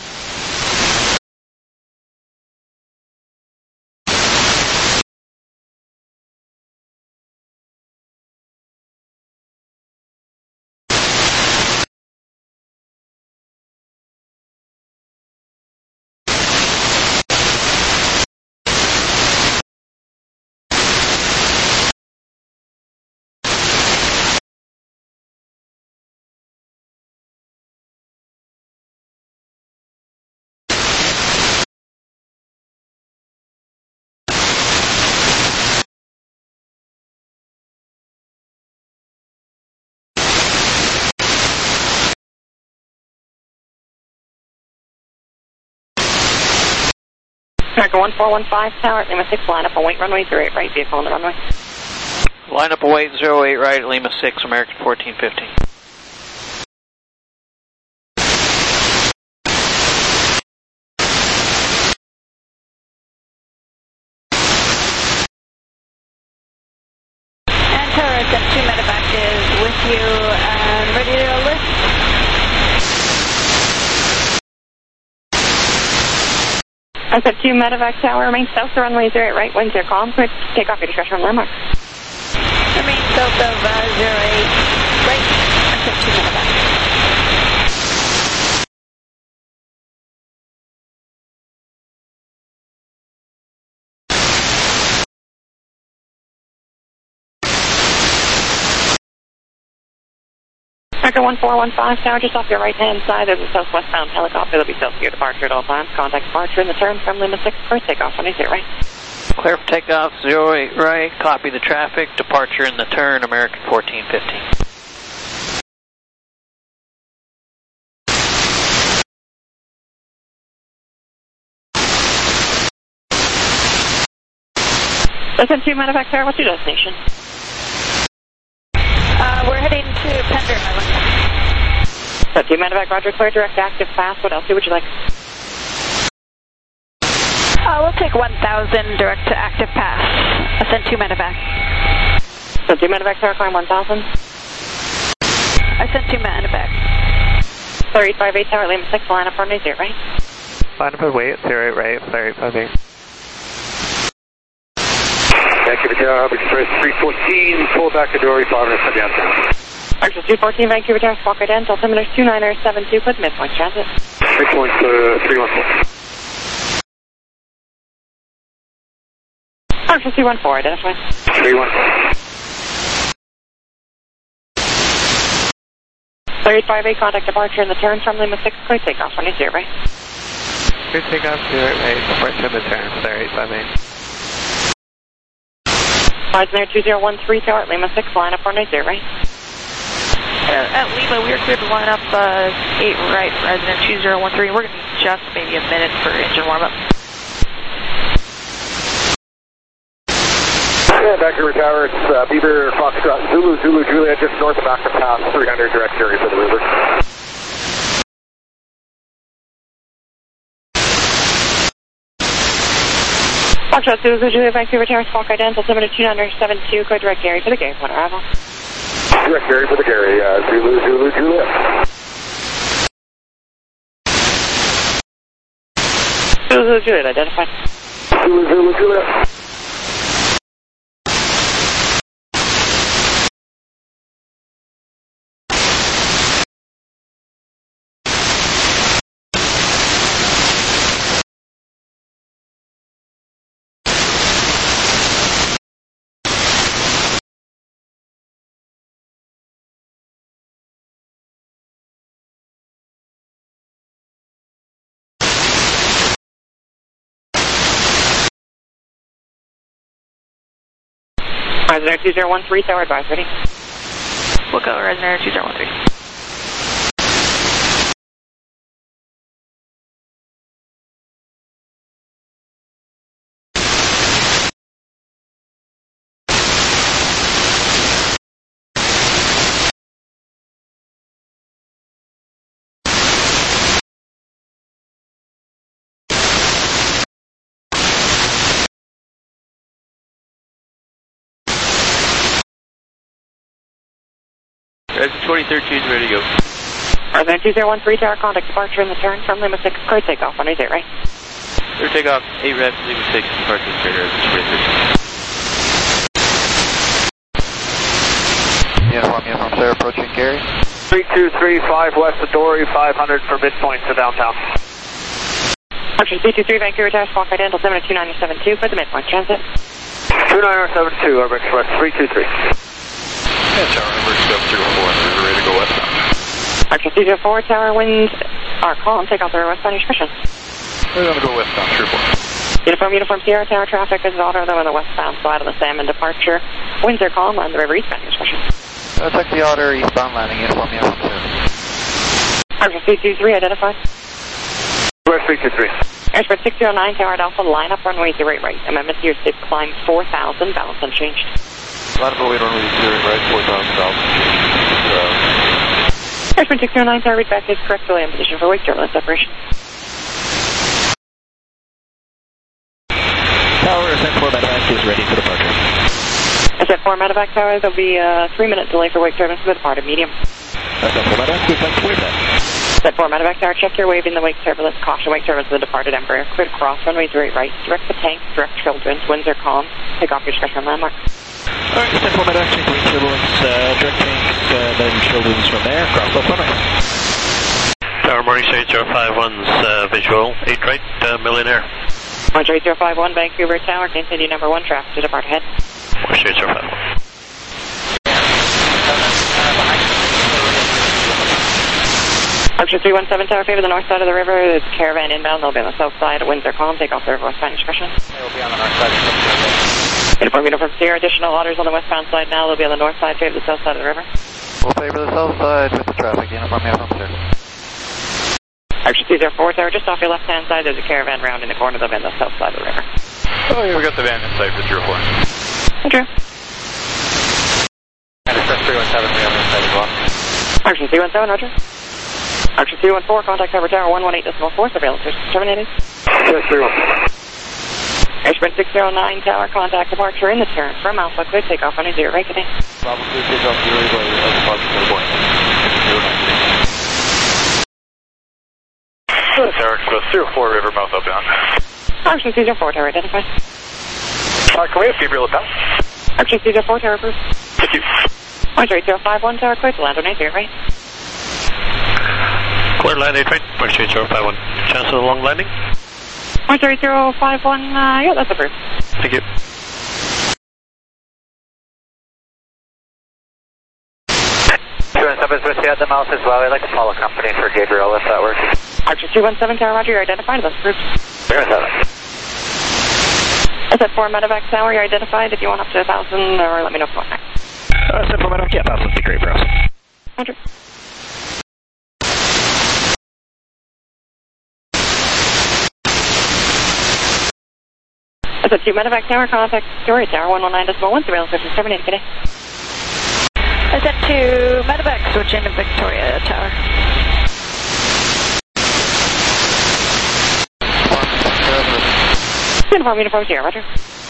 American 1415 Tower, Lima 6, line up await runway 08 right, vehicle on the runway. Line up await 08 right, Lima 6, American 1415. And Tower 72 medevac is with you and ready to lift. I said 2 medevac Tower, remain south to runway 08 right, winds are calm, clear take off your discretion from landmark. Remain south of 08 right, I said 2 medevac. American 1415 Tower, just off your right-hand side, there's a southwestbound helicopter that'll be south of your departure at all times. Contact departure in the turn from Lima 6 for takeoff, runway 0 right. Clear for takeoff, 08 right, copy the traffic, departure in the turn, American 1415. Listen to medevac Tower, what's your destination? We're heading to Pender Island. So 2 medevac, roger, clear, direct, active, fast, what else would you like? We'll take 1000 direct to active pass. I sent 2 medevac. So 2 medevac Tower, climb 1000. I sent 2 medevac. 3858 Tower, Lima 6, line up runway 0 right. Line up await 08 right, 3858. Vancouver Tower, Hub Express 314, pull back to Dory, 500 downtown. Archer 214, Vancouver Tower, squawk right in, altimeter 29072, put midpoint transit. Midpoint 314. Archer 314, identify. 314. 3858, contact departure in the turn from Lima 6, clear takeoff, runway 0 right. Clear takeoff, 08 right, departure in the turn, 3858. Wise Air 2013 Tower, Lima 6, line up runway 0 right. at Lima, we are cleared to line up 8 right, resident 2013. We're going to need just maybe a minute for engine warm-up. Yeah, Vancouver Tower, it's Beaver Foxtrot Zulu Juliet, just north of Acton Pass, 300 direct carry for the river. Foxtrot Zulu Juliet, Vancouver Tower, Squawk Identical, 72972, code direct carry for the Gary, point arrival. Direct carry for the Gary, Zulu Juliet. Zulu Juliet, identified. Zulu Juliet. Resident 2013, tower advice, ready? Lookout, Resident 2013. Resident 2013 is ready to go. Resident 2013, tower contact departure in the turn from Lima 6, clear takeoff, 180, right? Clear takeoff, 8 reps, Lima 6, departure straight Resident 2013. Uniform, sir, approaching Gary. 3235 west of Dory, 500 for midpoint to downtown. Archer C23, Vancouver Tower, Squawk Identical, 72972 for the midpoint transit. 29072, Urban Express 323. Yeah, tower number 704, we're ready to go westbound. Archer C04, tower winds are calm, take off the westbound expression. We're going to go westbound, 34. Uniform Sierra Tower traffic is auto though on the westbound side of the Salmon departure. Winds are calm on the river eastbound expression. Check the order, eastbound landing, uniform, sir. Archer C23, identified. West 323. Airspread 609, tower at Alpha, line up runway 08 right. Amendment to your SIP climb 4,000, balance unchanged. Line up runway 08 right, 4,000 balance. Airspread 609, tower read back is correct, delay in position for wake turbulence separation. Tower, SF4 Medevac is ready for departure. SF4 Medevac tower, there'll be a 3-minute delay for wake turbulence for the departed medium. SF4 Medevac, good thanks, wave that. SF4 Medevac tower, check your wave in the wake turbulence, caution wake turbulence of the departed Embraer, clear to cross, runway 08 right, direct the tank, direct children, winds are calm, take off your discretion landmark. Alright, SF4 Medevac, check wing turbulence, direct tanks, then children's from there, cross off runway. Tower Morning Stage 051's visual, 8 right, Millionaire. Morning Stage 051, Vancouver Tower, continue number 1, traffic to depart ahead. Morning Stage 051. Archer 317 tower, favor the north side of the river. There's a caravan inbound. They'll be on the south side. Winds are calm. Take off the river westbound discretion. They'll be on the north side. Uniform Sierra. Additional orders on the westbound side now. They'll be on the north side. Favor the south side of the river. We'll favor the south side with the traffic. Uniform, sir. Archer 204 tower, just off your left-hand side. There's a caravan round in the corner. They'll be on the south side of the river. Oh, yeah, we got the van inside for 304. Okay. And Express 317, we have inside as well. Archer 317, roger. Archer 314, contact cover tower 118.4, surveillance is terminated. Yes, 314. Airspread 609, tower, contact departure in the turn from Alpha, clear takeoff on a 0 right today. Bravo, clear takeoff, 0 right, departure to the point. Tower Express 04, river mouth upbound. Archer 304, tower identified. Can we have Gabriel upbound? Archer 304, tower approved. Thank you. Archer 3051, tower, clear to land on a 0 right. Clear land 8 right, Morning Stage 051. Chance of a long landing? Archer 3051, yeah, that's approved. Thank you. Is with you at the mouth as well. I'd like to follow company for Gabriel if that works. Archer 217, tower, roger, you're identified, that's approved. 07. SF4 Medevac tower, you're identified. If you want up to 1,000, or let me know if you want that. SF4 Medevac, yeah, 1,000 would be great for us. Roger. That's a 2 medevac tower, contact Victoria Tower, 119.1, surveillance session terminated, good day. Is that 2 medevac, switch into Victoria Tower. Uniform 0, roger.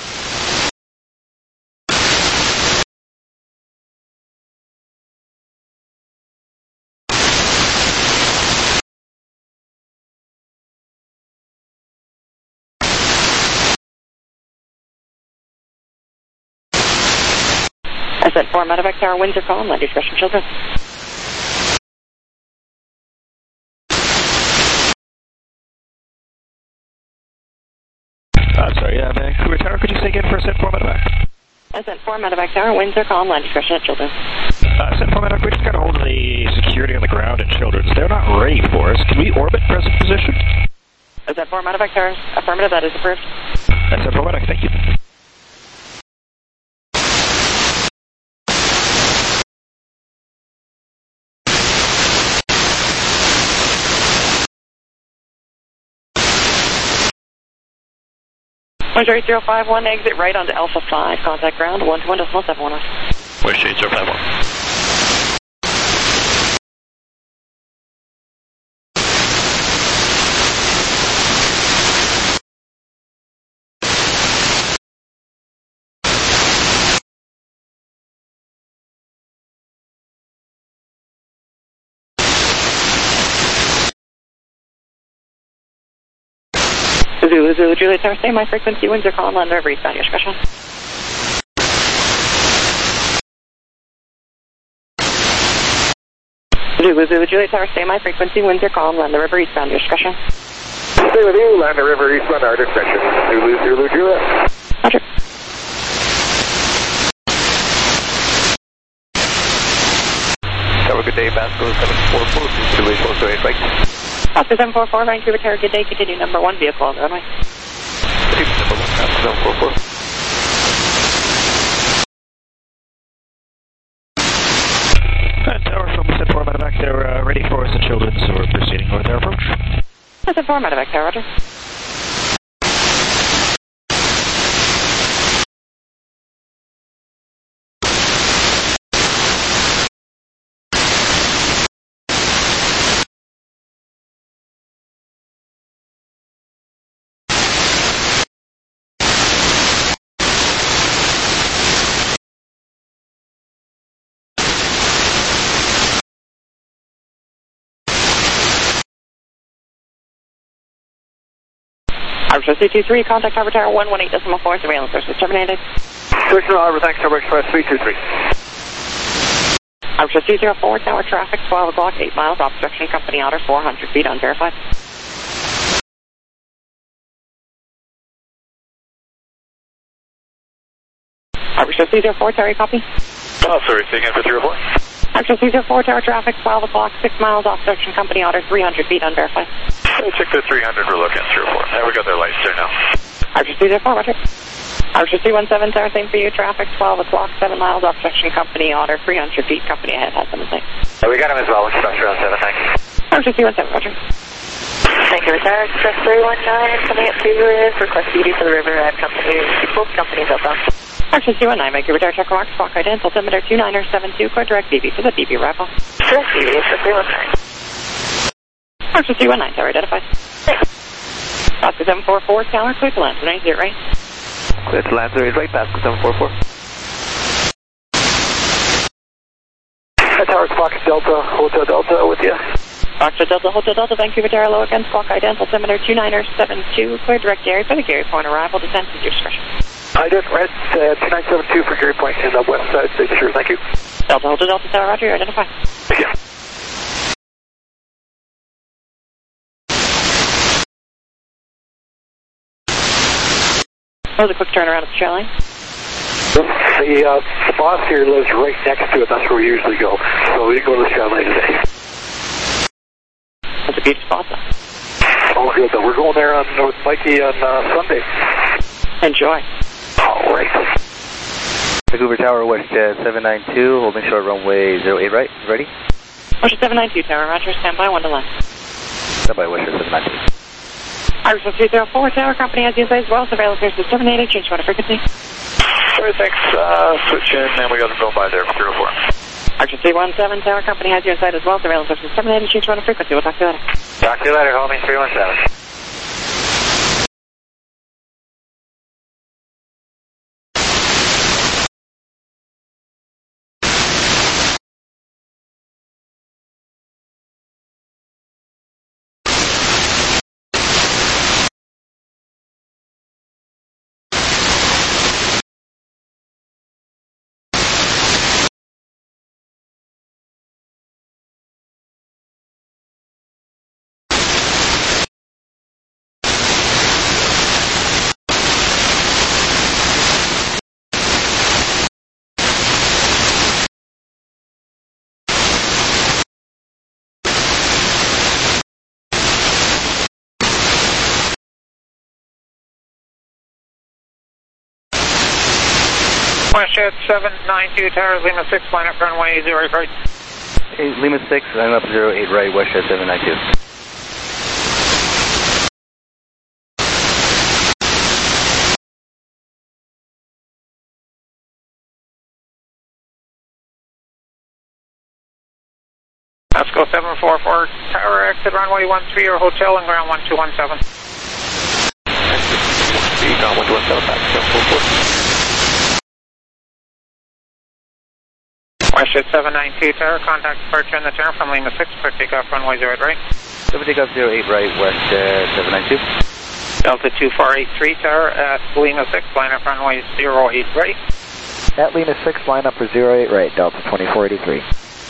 I said 4 medevac tower, Windsor calling, land discretion, children. Sorry, Vancouver Tower, could you say again for Ascent 4 medevac? I said 4 medevac tower, Windsor calling, land discretion at children. Ascent 4 medevac, we just got a hold of the security on the ground at Children's. They're not ready for us. Can we orbit present position? I said 4 medevac tower, affirmative, that is approved. Ascent 4 medevac, thank you. West 8051, exit right onto Alpha 5, contact ground, 121.711. West 8051. Zulu, Juliet Tower, stay my frequency, Windsor calling, land river, eastbound, your discretion. Zulu, Juliet Tower, stay my frequency, Windsor calling, land river, eastbound, your discretion. Stay with you, land river, eastbound, our discretion. Zulu, Juliet. Roger. Tower, good day, Basco 744, Julie 428, right? Oscar 744, Vancouver Tower, good day, continue number 1, vehicle on the runway. Number 1, Basco 744. Tower from Ascent 4 medevac, they're ready for us at Children's, so we're proceeding with our approach. Ascent 4 medevac tower, roger. Arbor 323, contact Harbor Tower 118.4, surveillance service terminated. Directional Harbor, thanks, Harbor Express 323. Arbor 304, tower traffic, 12 o'clock, 8 miles, obstruction, company outer, 400 feet, unverified. Arbor 304, tower, copy? Oh, sorry, saying after 304. Arbor 304, tower traffic, 12 o'clock, 6 miles, obstruction, company outer, 300 feet, unverified. Check the 300, we're looking at 304. Yeah, we got their lights there now. Arbor 304, roger. Arbor 317, tower, same for you, traffic, 12 o'clock, 7 miles, obstruction, company outer, 300 feet, company ahead, has some thing. Yeah, we got him as well, Express around 7, thanks. Arbor 317, roger. Thank you, Retire Express 319, coming up to request BD for the river at company, both companies outbound. Arbor 319, make your retire check marks, clock ident, altimeter 2972, core direct BB for the BB arrival. Direct BB, Express 319. Arbor 319, tower identified. Oscar 744, tower, clear to land, 90, right? Clear to land, is right, Basco 744. Tower Fox Delta, Hotel Delta with you. Foxtrot Delta, Hotel Delta, Vancouver Tower, low against clock ident, altimeter 2972, clear direct Gary for the Gary Point arrival, descent at your discretion. I did red 2972 for Gary Point in the west side signature, thank you. Delta, Hotel Delta, tower, roger, identify. Thank you. That was a quick turnaround at the trail line. The boss here lives right next to it, that's where we usually go. So we go to the trail line today. That's a beautiful spot, though. All good, though. We're going there with Mikey on Sunday. Enjoy. All right. Vancouver Tower, West 792, holding short runway 08 right. Ready? Ocean 792 Tower, roger, standby, 1 to left. Standby, Ocean 792. Irish 304 Tower, company has you as well, surveillance to 780, change water frequency. All right, thanks. Switch in, and we got a bill by there for 304. Archer 317 Tower, company has you inside as well, surveillance to 780, change water frequency. We'll talk to you later. Talk to you later, homie, 317. Westjet 792 Tower, Lima 6, line up runway 08 right. Hey, Lima 6, line up 08 right, Westjet 792. Let's go 744 Tower, exit runway 13 or hotel and ground 1217. Speed on 1217, back to 744. Westjet 792 Tower, contact departure in the turn from Lima 6, clear takeoff runway 08 right. Clear takeoff 08 right, Westjet 792. Delta 2483 Tower at Lima 6, line up runway 08 right. At Lima 6, line up for 08 right, Delta 2483.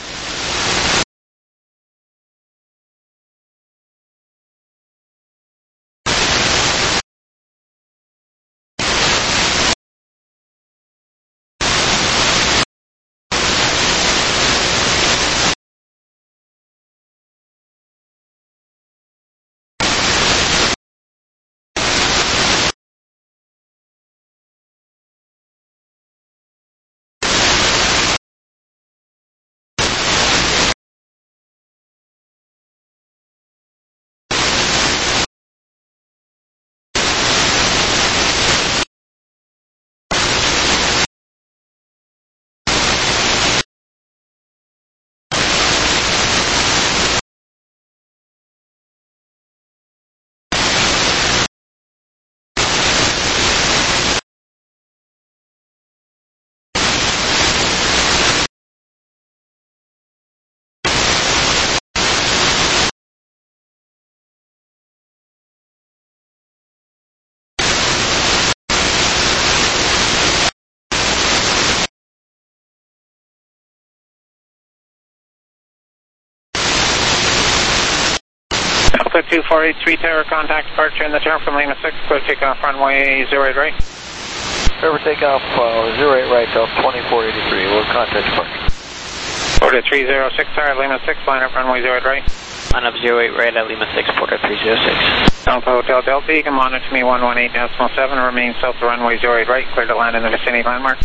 Delta 2483 Tower, contact departure in the turn from Lima 6, clear takeoff runway 08 right. Clear takeoff 08 right, Delta 2483, we'll contact departure. Order 306 Tower, Lima 6, line up runway 08 right. Line up 08 right at Lima 6, Porter 306. Delta Hotel Delta, you can monitor me 118.7, remain south to runway 08 right, clear to land in the vicinity landmark.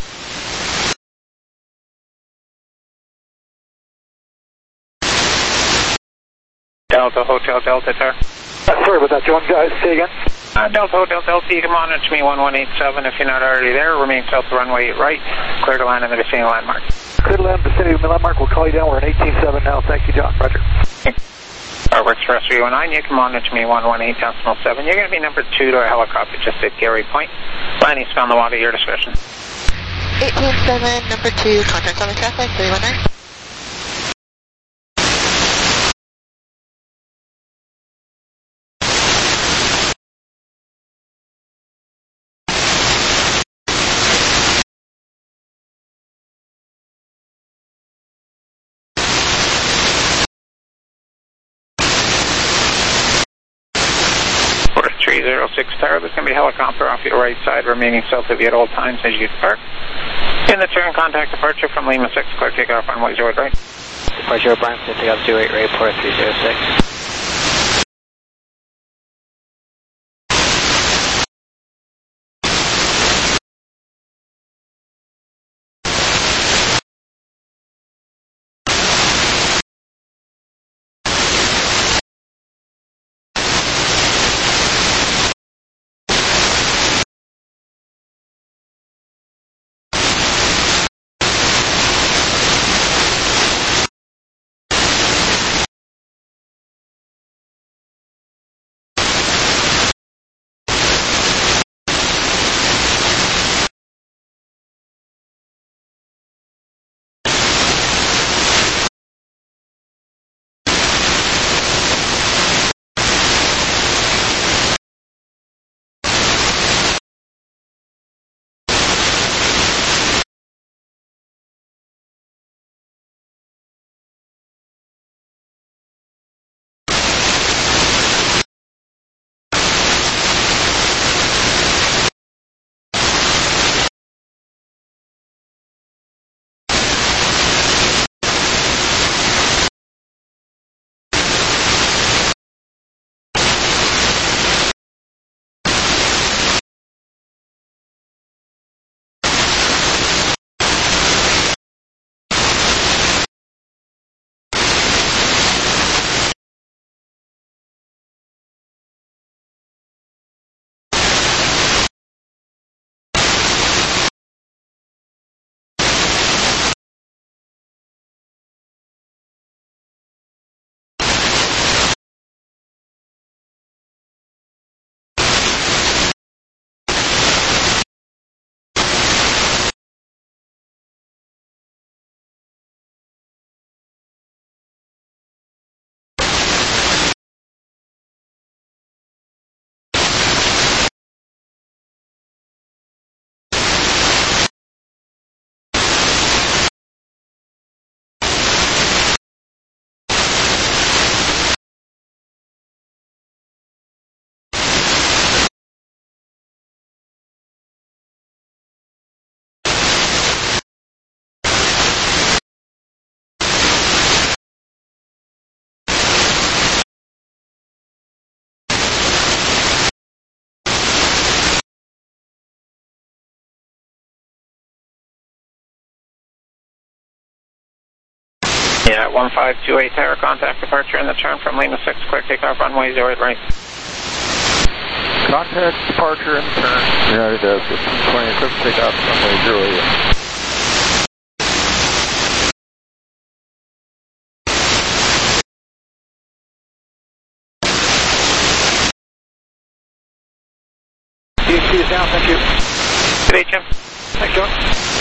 Delta Hotel Delta Tower. Sorry about that, John. Say again. Delta Hotel Delta, you can monitor me 1187 if you're not already there. Remain south to runway 8 right. Clear to land in the vicinity landmark. Clear to land in the vicinity landmark. We'll call you down. We're in 187 now. Thank you, John. Roger. Our Express 309, you can monitor me 118.7. You're going to be number 2 to a helicopter just at Gary Point. Landing on the water, your discretion. 187, number 2, contact on the traffic, 319. Order 306 Tower, there's going to be a helicopter off your right side, remaining south of you at all times as you depart. In the turn, contact departure from Lima 6, clear takeoff runway 08 right. Departure O'Brien, clear takeoff 08 right, Porter 306. Yeah, 1528 tower, contact departure in the turn from Lima 6, clear takeoff runway 08 right. Contact departure in turn. United 1520, clear takeoff runway 08. DHC is down, thank you. Good day, Jim. Thanks, John.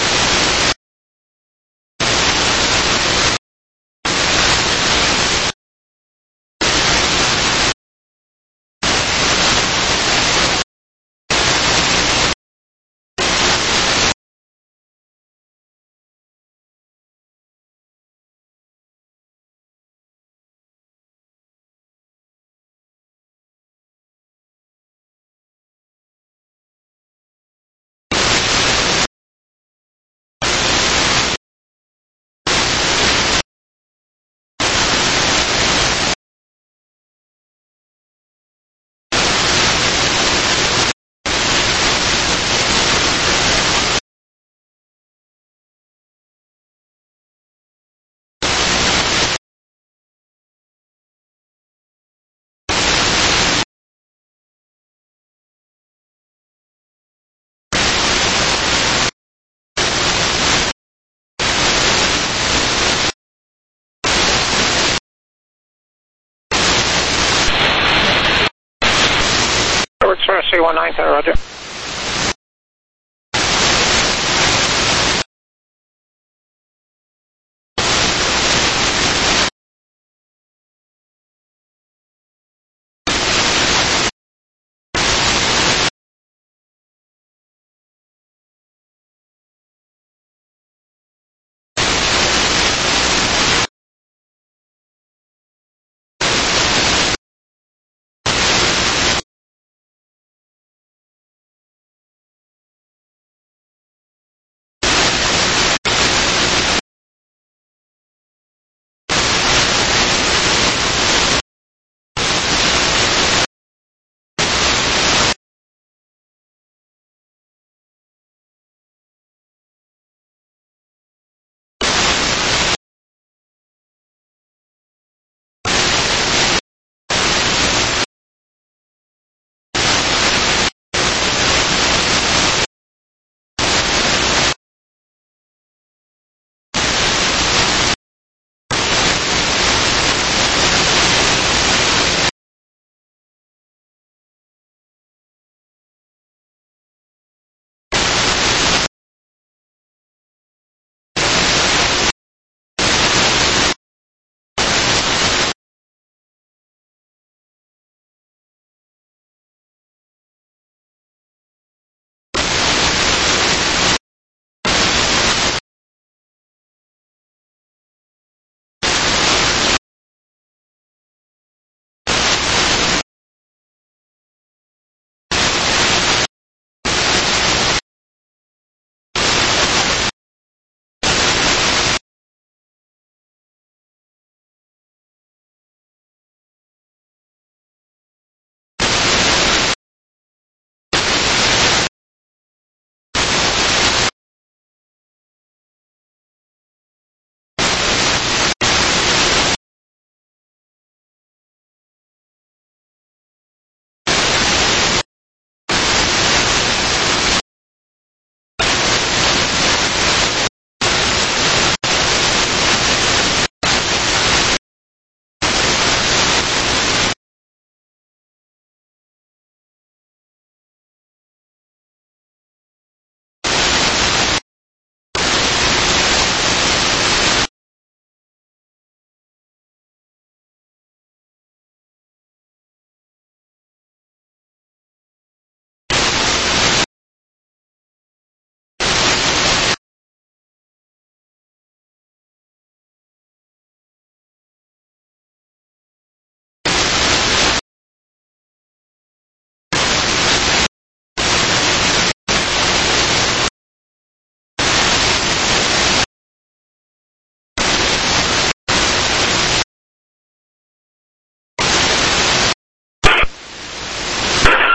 Express 319, roger.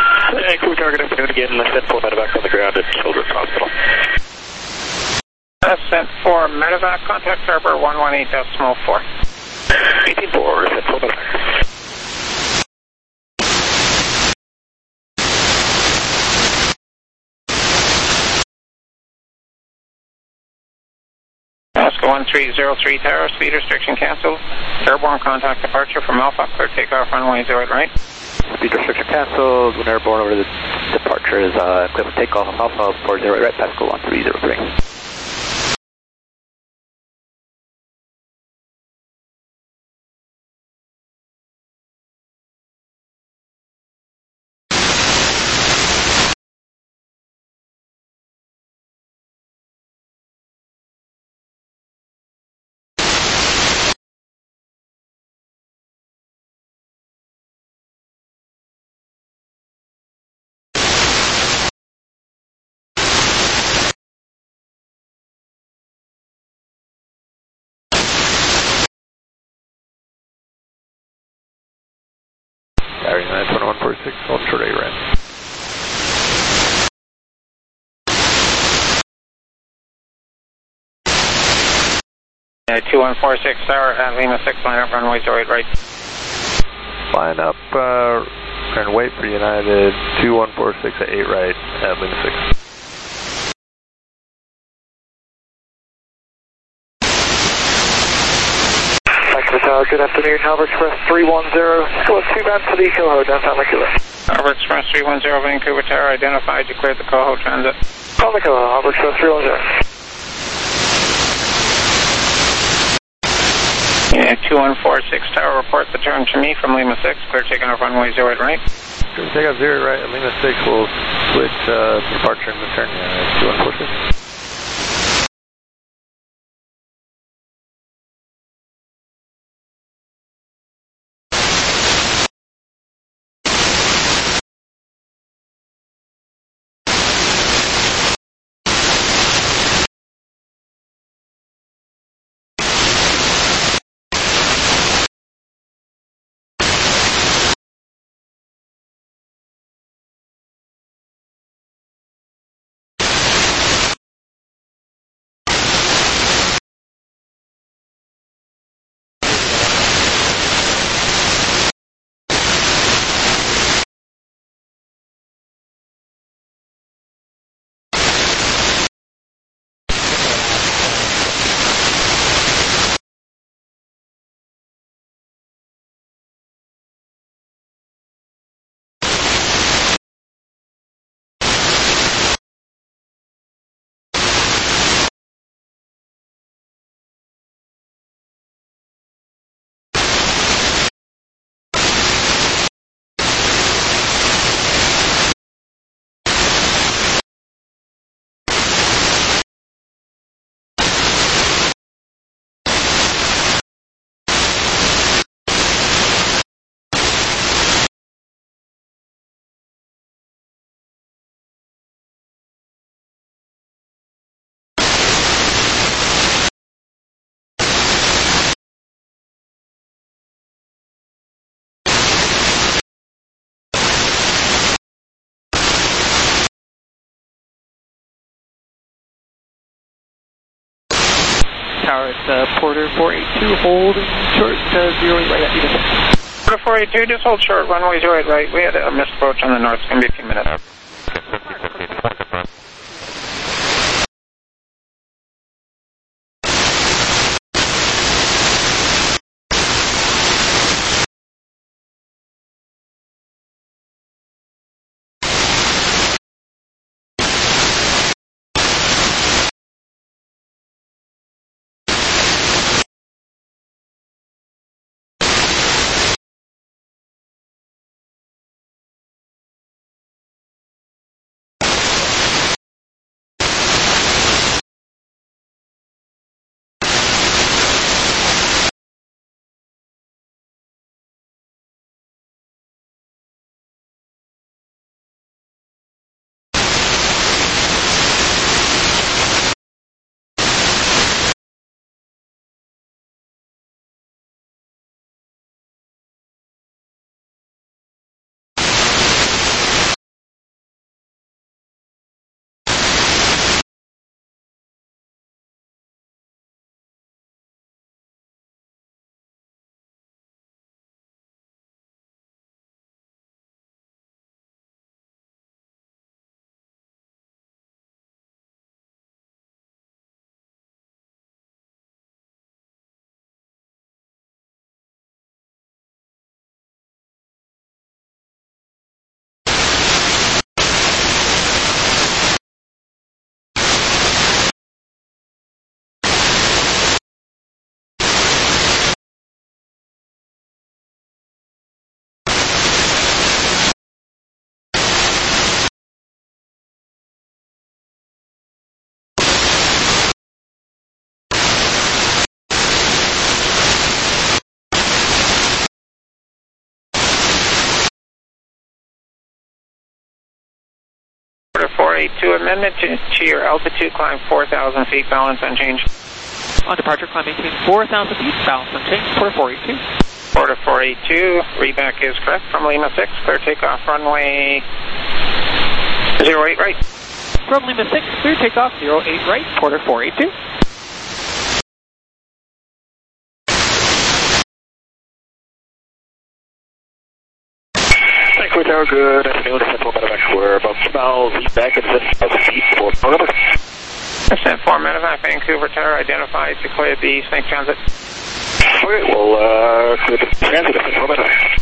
Crew target afternoon again, 10-4 medevac on the ground at Children's Hospital. request sent for medevac. Contact Harbor 118.4. 18-4, sent for medevac. Alaska 1303 Tower, speed restriction canceled. Airborne contact departure from Alpha, clear takeoff, runway 08 right. Speed restriction canceled. When airborne over the departure is clear for takeoff from Alpha 40 right, Pascal 1303. Gary 92146, hold short 8 right. Yeah, 2146 Tower at Lima 6, line up runway 08 right. Line up, and wait for United 2146 at 8 right at Lima 6. Good afternoon, Harbor Express 310. Squad 2 bound for the Coho, downtown Vancouver. Harbor Express 310, Vancouver Tower, identified, declared the Coho transit. Call the Coho, Harbor Express 310. Yeah, 2146 Tower, report the turn to me from Lima 6, clear taking off runway 08 right. Clear takeoff 0 right at Lima 6, we'll switch departure and return 2146. Tower, it's Porter 482, hold short 0 right at Lima 6. Porter 482, just hold short, runway 08 right. We had a missed approach on the north, it's going to be a few minutes. 482, amendment to your altitude, climb 4,000 feet, balance unchanged. On departure, climb maintain 4,000 feet, balance unchanged, quarter 482. Quarter 482, readback is correct from Lima 6, clear takeoff, runway 08 right. From Lima 6, clear takeoff, 08 right, quarter 482. Vancouver Tower, good afternoon, Central Medevac. We're about 2 miles east back at 6,000 feet for over. Ascent 4 Medevac, Vancouver Tower, identified to clear the Snake Transit. Okay, we'll clear the transit at Central Medevac.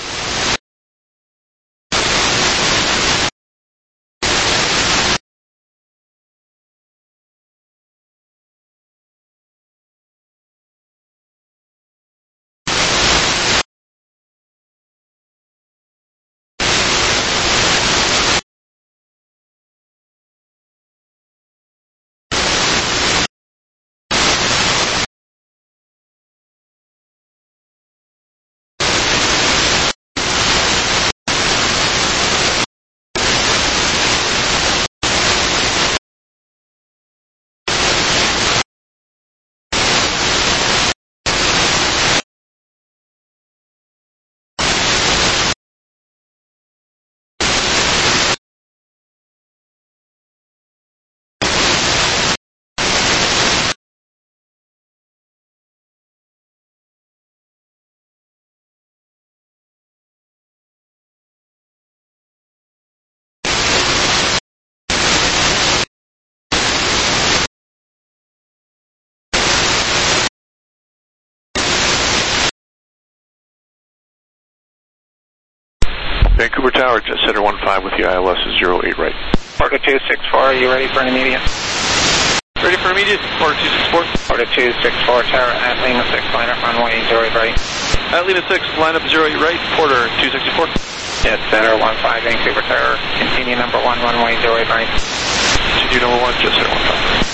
Vancouver Tower, Jet Center 15 with the ILS is 08 right. Porter 264, are you ready for an immediate? Ready for immediate, Porter 264. Porter 264, Tower at Lima 6, line up runway 08 right. At Lima 6, line up 08 right, Porter 264. Jet Center 15, Vancouver Tower, continue number 1, runway 08 right. Continue number 1, Jet Center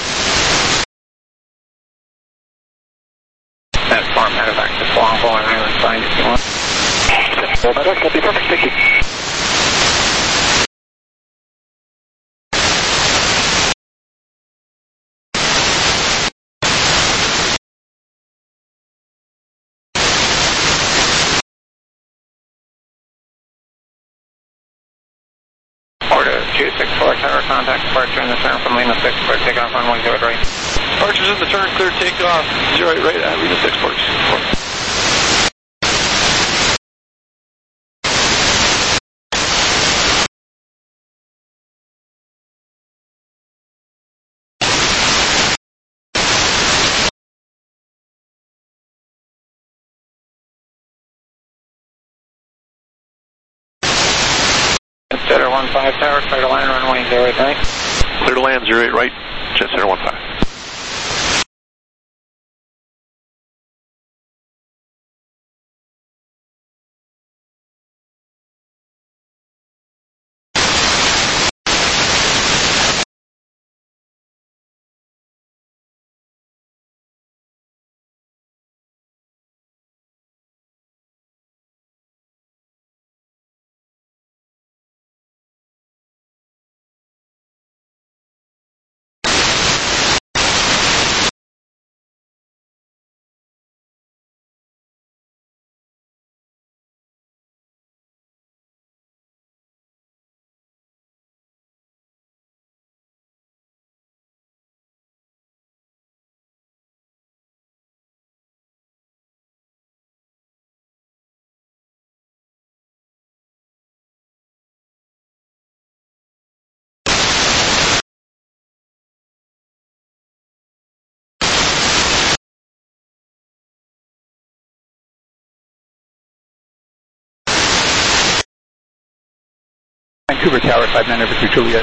15. That's Farm Medevac to Longbow and Island Side if you want. Well, that'll be perfect, thank you. Porter 264, Tower, contact departure in the turn from Lima 6, clear takeoff runway 08 right. Departure's in the turn, clear takeoff, 08 right at Lima 6, Porter 264. Center 15 Tower, clear to land runway 08 right. Clear to land 08 right, Jet Center 15. Vancouver Tower, 59 over to Juliet,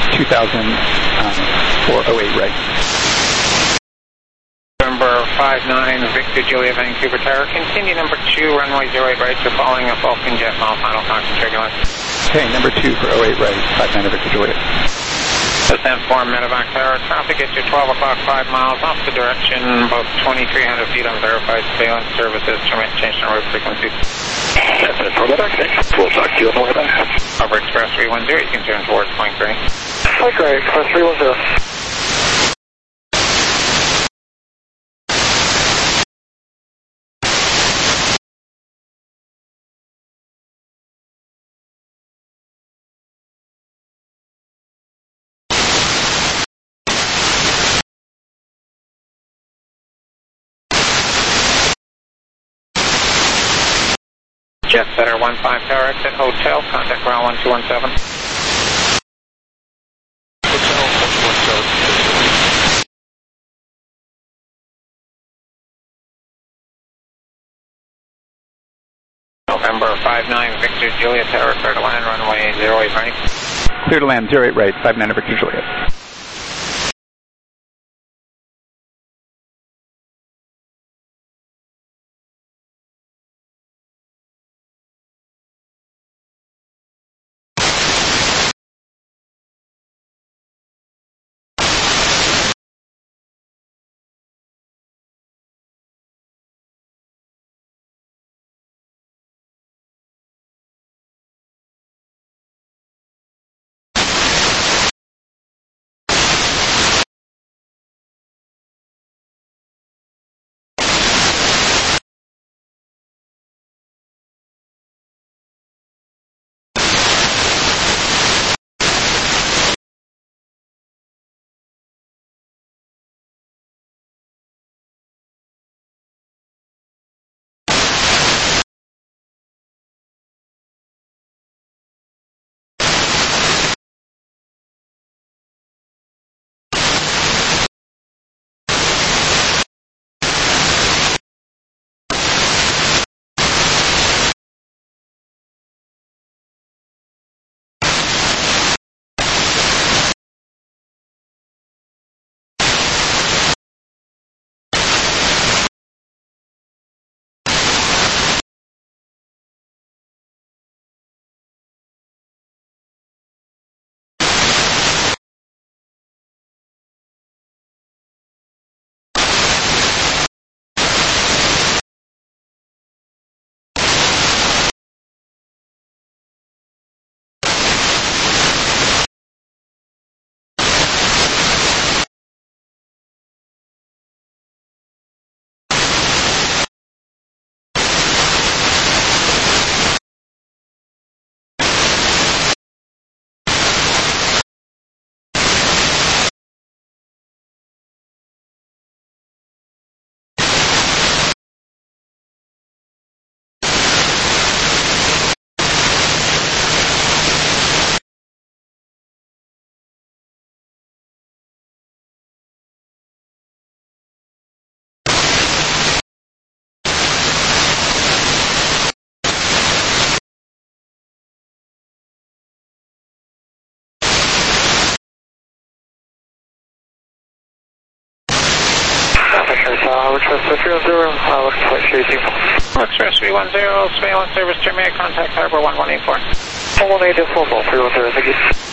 2004-08 right. November 59, Victor Juliet, Vancouver Tower, continue number 2, runway 08 right, you're following a Falcon jet, mile final constant turbulence. Okay, number 2 for 08 right, 59 over to Juliet. Ascent 4 Medevac Tower, traffic at your 12 o'clock, 5 miles off the direction, about 2,300 feet on verified surveillance services, permit change in route frequency. That's it for Medevac, thanks. We'll talk to you on the way back. Harbor Express 310, you can turn towards point 3. Flight right, Express 310. Jet Center 15 Tower exit Hotel, contact ground 1217. Hotel 117. November 59 Victor Juliet Tower, clear to land runway 08 right. Clear to land 08 right, 59 Victor Juliet. Express 310, surveillance service terminate, contact harbor 1184. 1184, 310, thank you.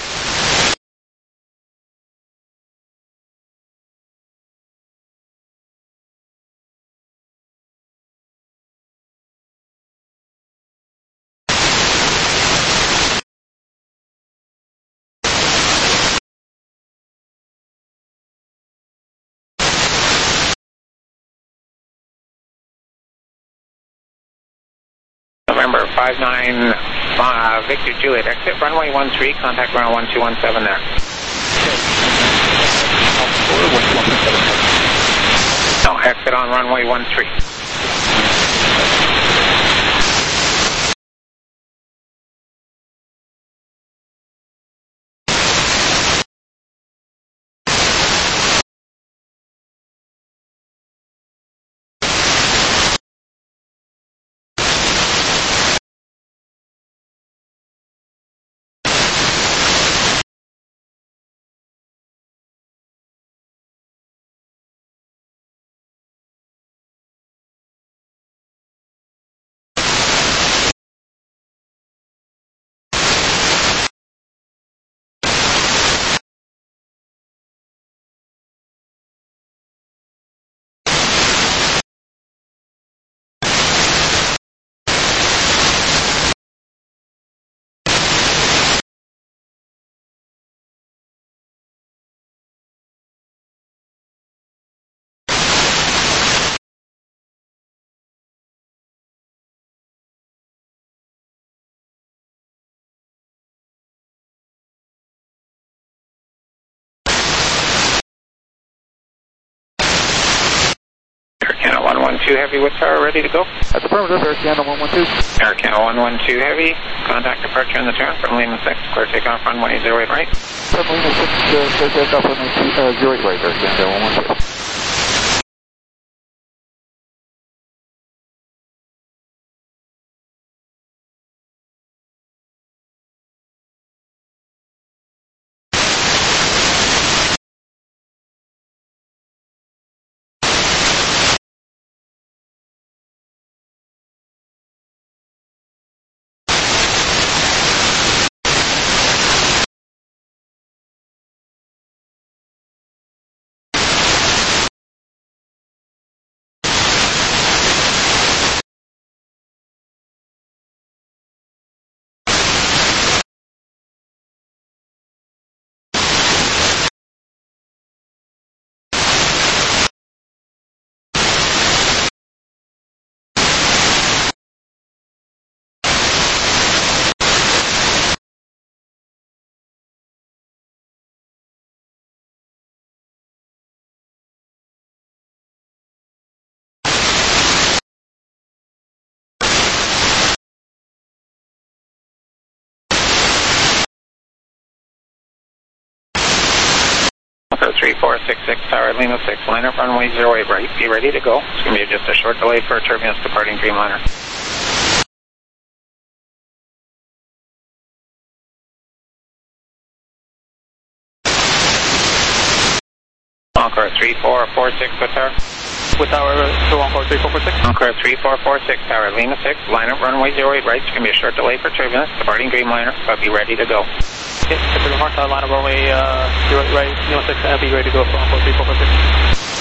November 59 Victor Juliet exit runway 13, contact ground 1217 there. No, exit on runway 13. Heavy with tower ready to go. That's affirmative, Air Canada 112. Air Canada 112 Heavy, contact departure in the turn from Lima 6, clear takeoff runway 08 right. From Lima 6, clear takeoff runway 08 right, Air Canada 112. So 3466 Tower, Lima 6, line up runway 08 right. Be ready to go. It's going to be just a short delay for turbulence departing Dreamliner. Encore 3446 with tower. With tower, so Encore 3446. Encore 3446 Tower, Lima 6, line up runway 08 right. It's going to be a short delay for turbulence departing Dreamliner, but be ready to go. Okay, Pacific Mark, line up runway 08 right, Lima 6, and be ready to go for Encore 3446.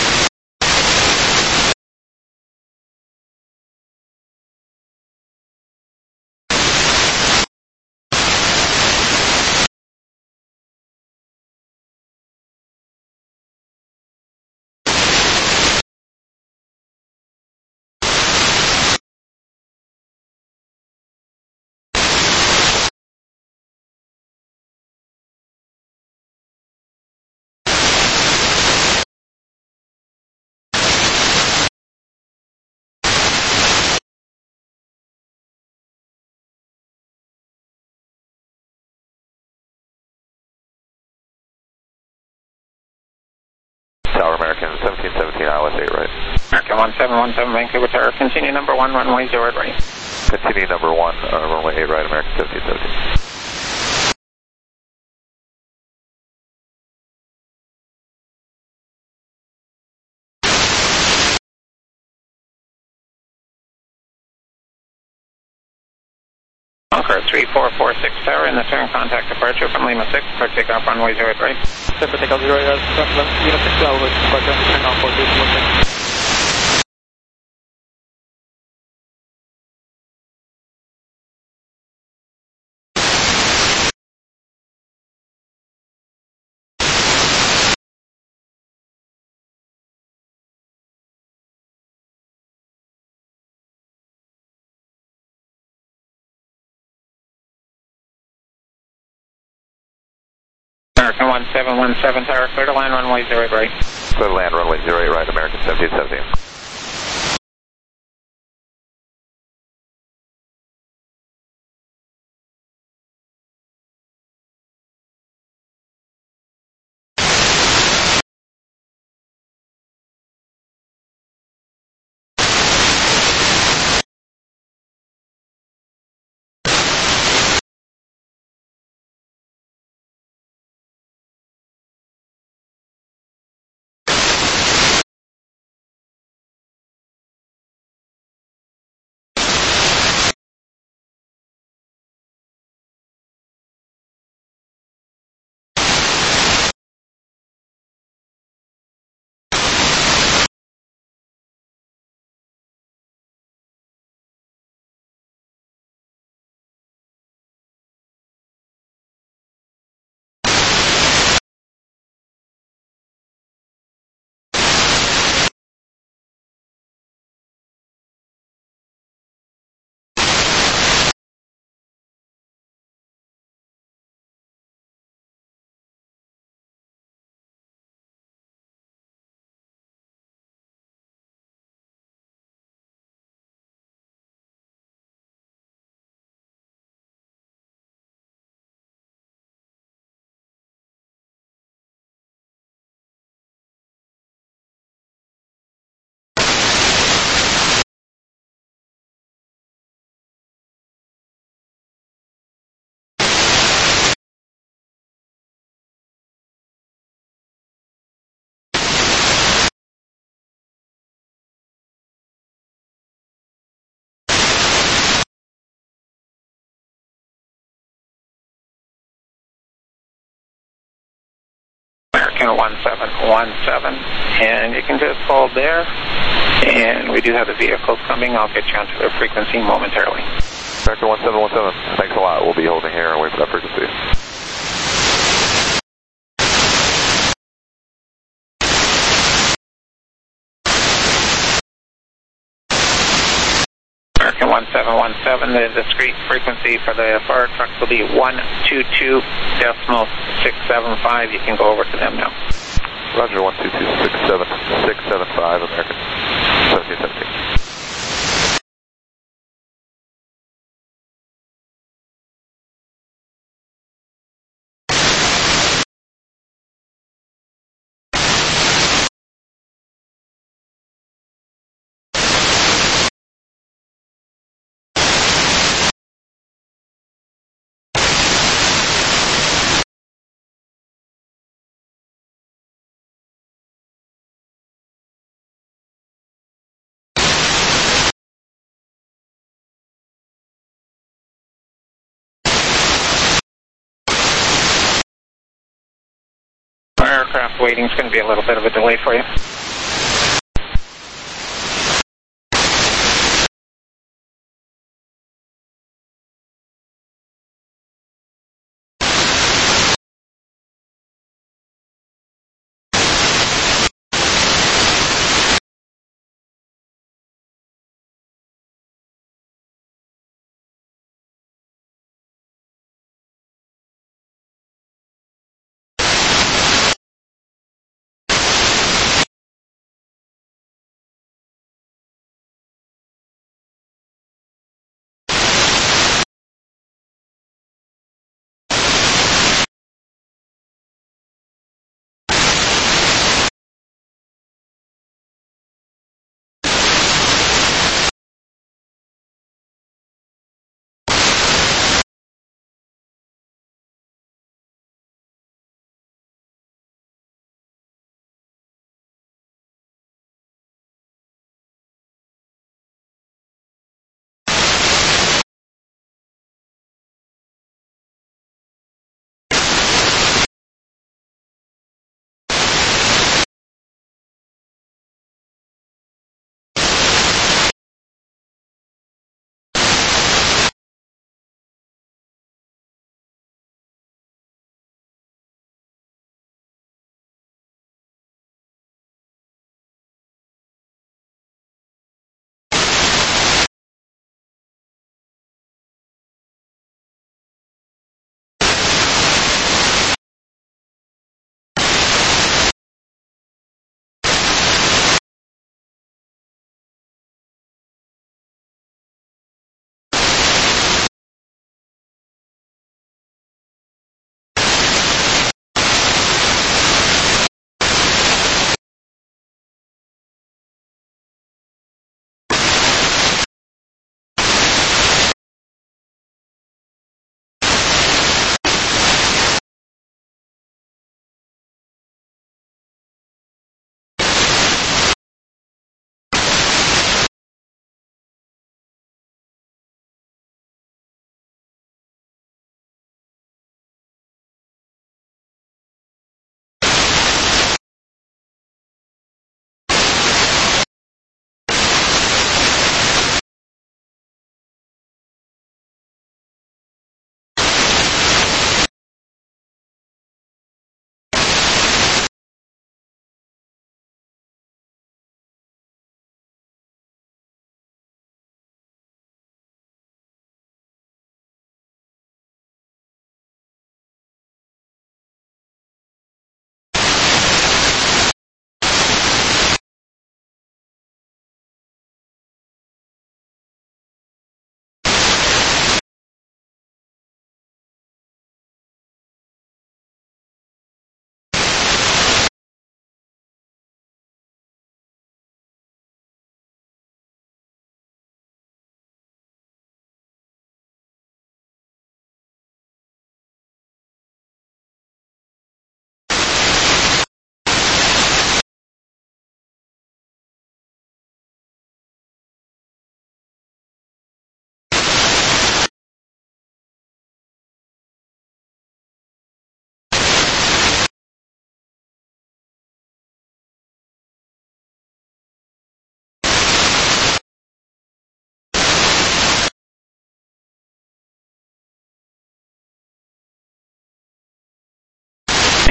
Tower American 1717 ILS 8 right. American 1717 Vancouver Tower, continue number 1, runway 08 right. Continue number 1, runway 8 right, American 1717. Encore 3446 Tower, in the turn contact departure from Lima 6, clear takeoff runway 08 right. Clear takeoff 08 right, Lima 6, departure, turn on 4216. American 1717 Tower, clear to land runway 08 right. Clear to land runway 08 right, American 1717. American 1717, and you can just hold there. And we do have the vehicle coming. I'll get you onto their frequency momentarily. American 1717, thanks a lot. We'll be holding here and wait for that frequency. American 1717, the discrete frequency for the fire trucks will be 122.675. You can go over to them now. Roger, 122.675, American 1717. Aircraft waiting is going to be a little bit of a delay for you.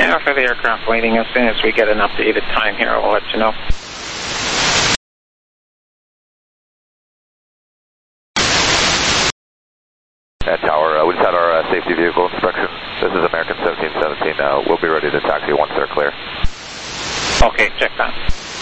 For the aircraft waiting, as soon as we get an updated time here, we'll let you know. Tower, we just had our safety vehicle inspection. This is American 1717. We'll be ready to taxi once they're clear. Okay, check that.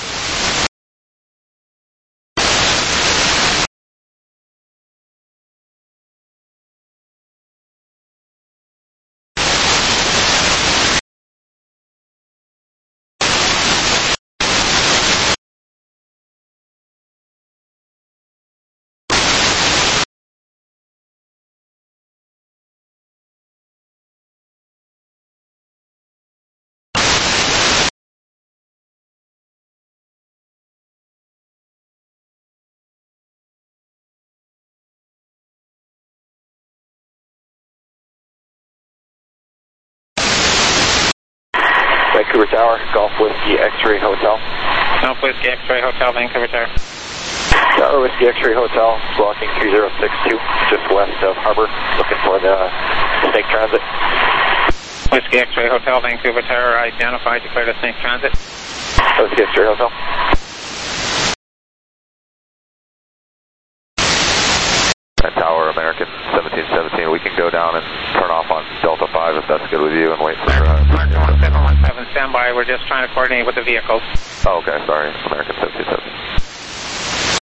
Vancouver Tower, Golf Whiskey X-Ray Hotel. Golf Whiskey X-Ray Hotel, Vancouver Tower. Tower Whiskey X-Ray Hotel, blocking 3062, just west of Harbor, looking for the Snake Transit. Whiskey X-Ray Hotel, Vancouver Tower, identified, declared a Snake Transit. Whiskey X-Ray Hotel. Tower, American 1717, we can go down and turn off on Delta 5 if that's good with you and wait for... American 1717, stand by, we're just trying to coordinate with the vehicles. Oh, okay, sorry, American 1717.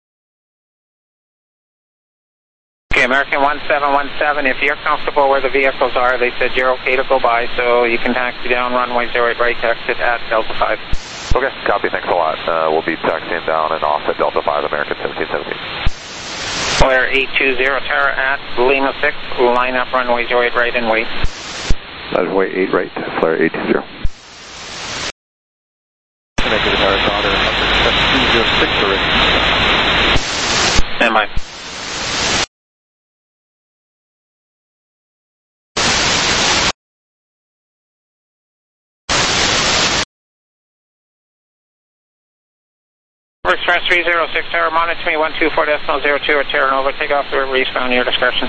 Okay, American 1717, if you're comfortable where the vehicles are, they said you're okay to go by, so you can taxi down runway 08 right, exit at Delta 5. Okay, copy, thanks a lot. We'll be taxiing down and off at Delta 5, American 1717. Flare 820 Tower at Lima 6, line up runway 08 right and wait. Runway 8 right, Flare 820. Vancouver Tower, Sauter, 206 already. Stand by. Express 306 Tower, monitor me 124.02 at Terra Nova, take off the river eastbound, your discretion.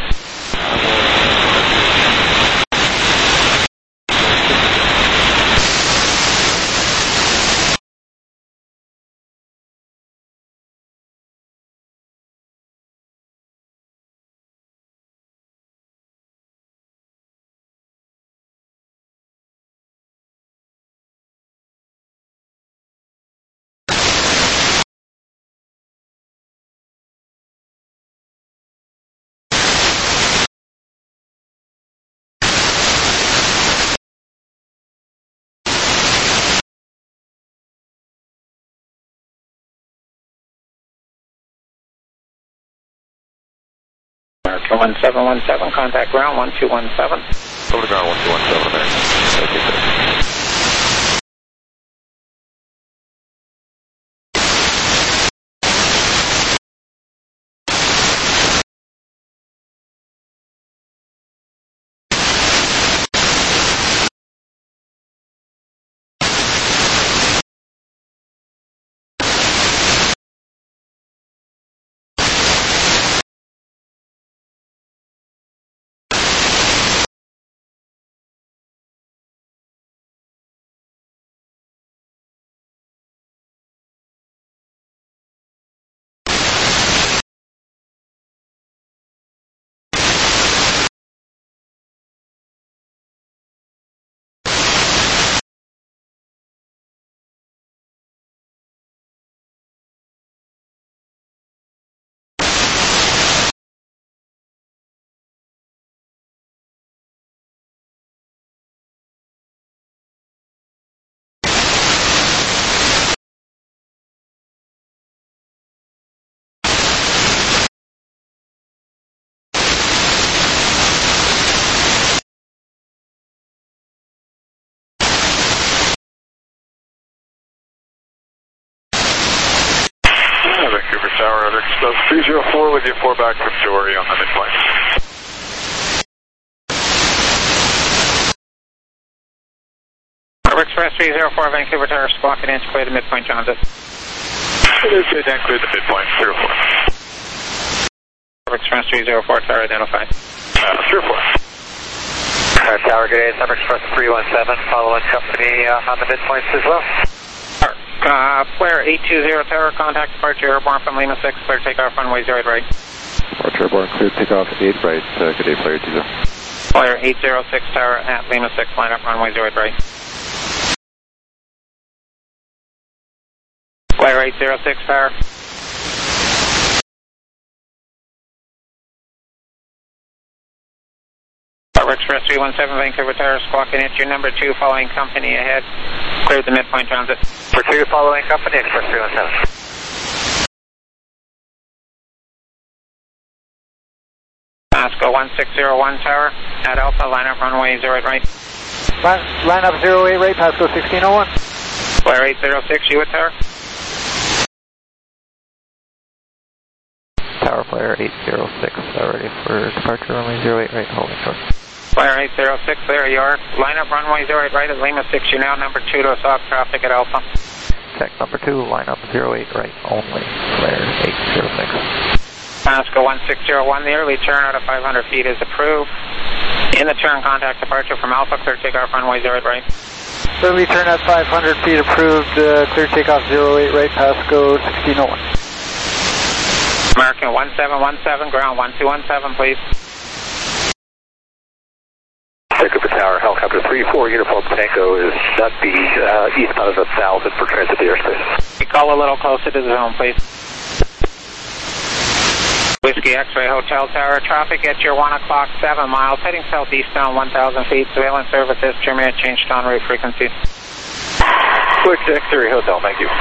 America 1717, contact ground 1217. Over to ground 1217, American. Vancouver Tower, other express 304 with you 4 back from Jory on the midpoint. Express 304 Vancouver Tower, squawk and antiquated midpoint transit. It is good, include the midpoint, 304. Express 304 Tower identified. 304. Tower, good day. Summer Express 317, following company on the midpoints as well. Flare 820 Tower, contact departure airborne from Lima 6, clear takeoff runway 08 right. Departure airborne, clear takeoff 8 right. Good day, Flare 80. Flare 806 Tower at Lima 6, line up runway 08 right. Flare 806 Tower. Tower Express 317 Vancouver Tower, squawking at your number 2, following company ahead. Cleared the midpoint transit. For 2, following company, Express 317. Pasco 1601 Tower at Alpha, line up runway 08 right. Line up 08 right, Pasco 1601. Flare 806, you at Tower? Tower Flare 806, ready for departure runway 08 right, holding short. Flare 806, there you are. Line up runway 08 right at Lima 6, you're now number 2 to stop traffic at Alpha. Check number 2, line up 08 right only, Flare 806. Pasco 1601, the early turn out of 500 feet is approved. In the turn, contact departure from Alpha, clear takeoff runway 08 right. Early turn at 500 feet approved, clear takeoff 08 right, Pasco 1601. American 1717, ground 1217, please. Vancouver Tower, helicopter 34, Uniform Tango is not the eastbound of 1000 for transit airspace. You call a little closer to the zone, please. Whiskey X-Ray Hotel Tower, traffic at your 1 o'clock, 7 miles, heading southeastbound 1,000 feet, surveillance services, terminate, change to en route frequency. Whiskey X-Ray Hotel, thank you.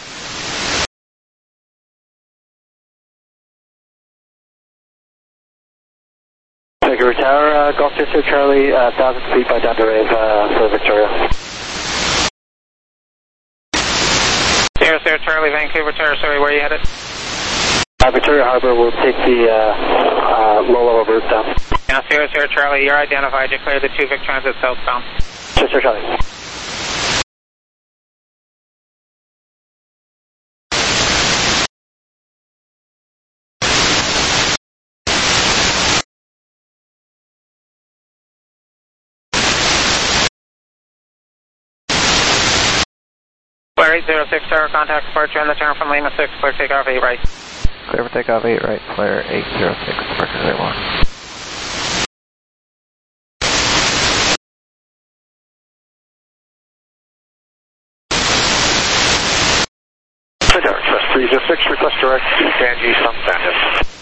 Vancouver Tower, Golf District Charlie, 1,000 feet by Delta Rave for Victoria. Sierra Charlie, Vancouver Tower, sorry, where are you headed? Victoria Harbor will take the low-level route down. Now, Sierra Charlie, you're identified. Declare the 2 Vic Transit southbound. Sierra Charlie. Flare 806 Tower, contact departure on the turn from Lima 6, clear takeoff 8 right. Clear for takeoff 8 right, Flare 806, departure 01. Tower Express 306, request direct to Ganges from Sandus.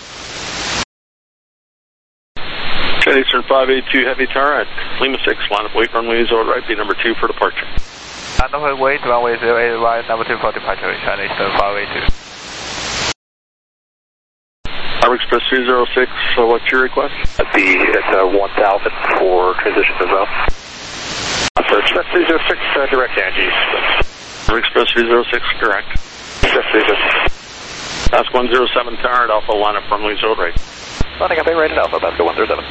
Eastern 582 Heavy Tower at Lima 6, line up wait runway 08 right, be number 2 for departure. Number wait, runway 08 right, number 2 for departure, China Eastern 582. Tower Express 306, so what's your request? It's 1,000 for transition as well. For Express 306, direct Ganges. Tower Express 306, correct. Express 306. Ask 107 Tower at Alpha, line up runway 08 right. Lining up 8 right at Alpha, Basco 107.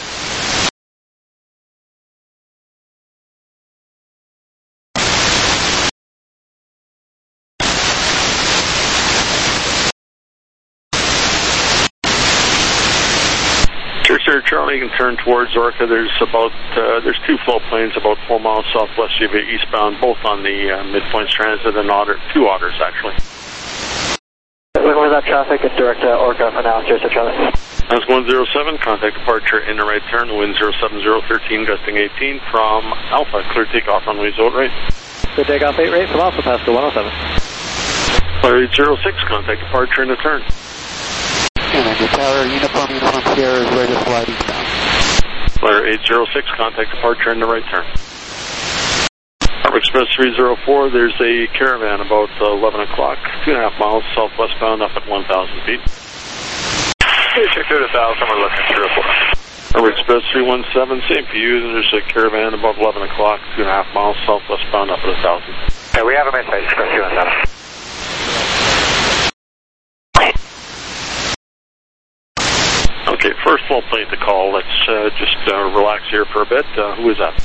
Sir Charlie, you can turn towards Orca. There's 2 float planes about 4 miles southwest of you eastbound, both on the midpoints transit and 2 otters actually. Where's that traffic and direct Orca for now, Sierra Charlie? That's 107, contact departure in the right turn, wind 07013, gusting 18 from Alpha, clear takeoff runway 08 right. Clear takeoff 8 right from Alpha, Pasco 107. Flare 806, contact departure in the turn. Vancouver Tower, Uniform Sierra is ready to fly eastbound. Flare 806, contact departure in the right turn. Harbor Express 304, there's a caravan about 11 o'clock, 2.5 miles southwestbound up at 1,000 feet. Check 2 to 1,000, we're looking 304. Harbor Express 317, same for you, there's a caravan about 11 o'clock, 2.5 miles southwestbound up at 1,000. Okay, we have a midnight Express 217. Okay, first float plane to call. Let's just relax here for a bit. Who is that?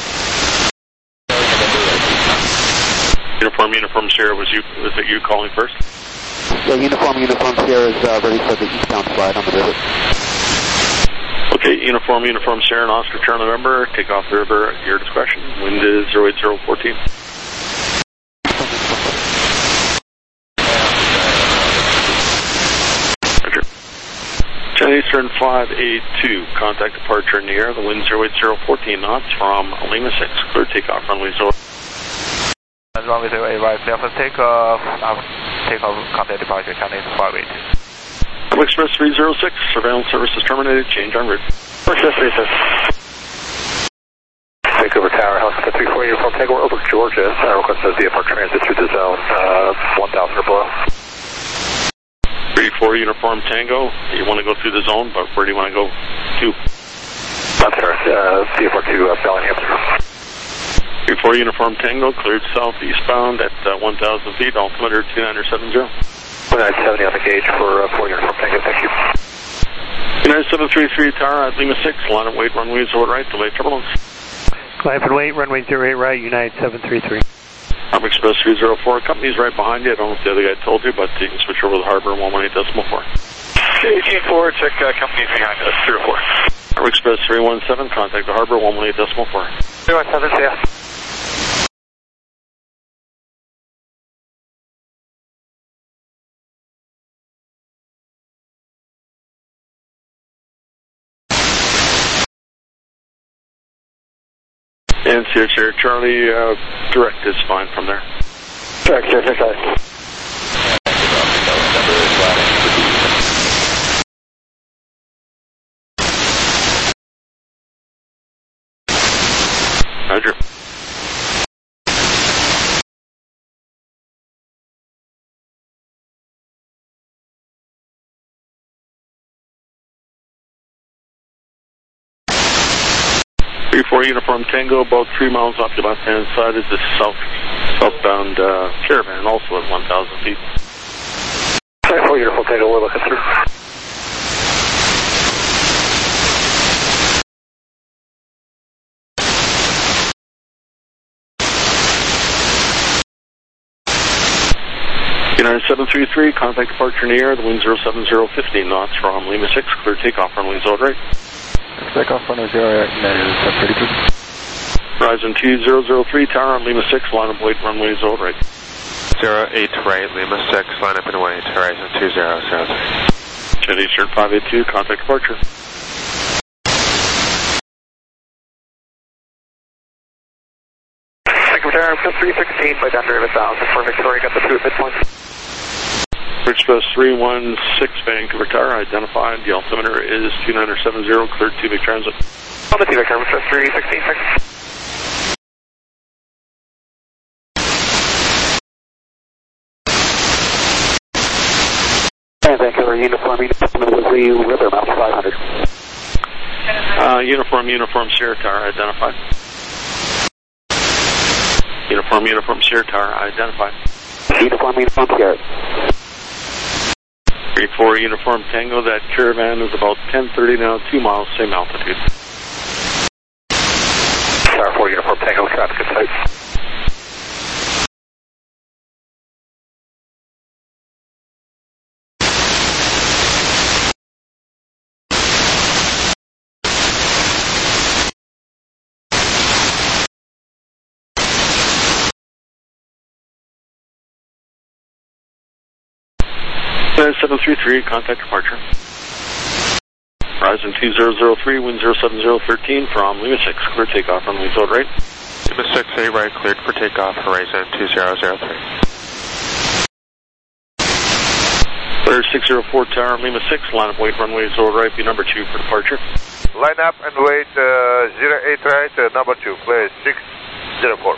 Uniform Sierra, was it you calling first? Yeah, Uniform Sierra is ready for the eastbound flight on the river. Okay, Uniform Sierra and Oscar Charlie November, take off the river at your discretion. Wind is 08014. Roger. China Eastern 582, contact departure in the air, the wind 08014 knots from Lima 6, clear takeoff, runway 0. Runway 08 right, clear for takeoff, contact departure, China Eastern 582. Express 306, surveillance services terminated, change en route. Express 36. Takeover tower, helicopter 34, uniform tango over Georgia. Request a VFR transit through the zone, 1,000 or below. 34 uniform tango, you want to go through the zone, but where do you want to go to? I'm sorry, VFR 2 Bellingham. 34 uniform tango, cleared south eastbound at 1,000 feet, altimeter 2970. 2970 on the gauge for 4 uniform tango, thank you. United 733 tower at Lima 6, line of weight, runway 0 right, delay turbulence. Line and wait, runway 08 right, United 733. Arm Express 304, company's right behind you. I don't know if the other guy told you, but you can switch over to the harbor 118.4. 18-4, check company's behind us, 304. Arm Express 317, contact the harbor 118.4. 317, yeah. And Sierra Charlie, direct is fine from there. Direct, Sierra Charlie. Roger. Before Uniform Tango, about 3 miles off your left-hand side is the southbound caravan, also at 1,000 feet. 4 Uniform Tango, we're looking through. United 733, contact departure in the air, the wind 07015 knots from Lima 6, clear takeoff, runway 0 right. Takeoff runway 0 right, United 732. Horizon 2003, tower on Lima 6, line of weight, runway 0 right. 08 right, Lima 6, line up and wait, Horizon 2003. Jet Eastern 582, contact departure. Secretary, 316 by Denver, 1000 for Victoria, got the 2 at midpoint. Express 316, Vancouver Tower, identified. The altimeter is 2970, cleared TVIC transit. On the TVIC, Express 316, thanks. And Vancouver, uniform Woodley River, mount 500. Uniform Sierra Tower, identified. Uniform Sierra Tower, identified. Uniform Sierra. 34 Uniform Tango, that caravan is about 1030 now, 2 miles, same altitude. Tower 4 Uniform Tango, traffic in sight. United 733, contact departure. Horizon 2003, wind 07013 from Lima 6, clear takeoff, runway 0 right. Lima 6, 8 right, cleared for takeoff, Horizon 2003. Clear 604 tower, Lima 6, line of weight, runway 0 right, be number 2 for departure. Line up and wait, 08 right, number 2, clear 604.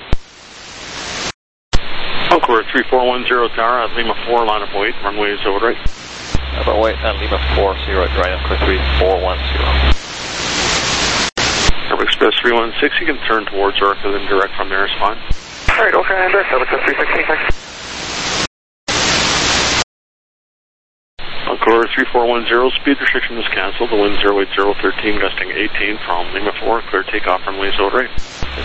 Concord 3410 tower at Lima 4, line of weight, runway 0 right. About wait, and Lima 4, 0 right, Anchor 3410. Express 316, you can turn towards Orca, then direct from there is fine. Alright, okay, and direct, Express 316, thanks. Concord 3410, speed restriction is cancelled, the wind 08013, gusting 18 from Lima 4, clear takeoff, runway 0 right.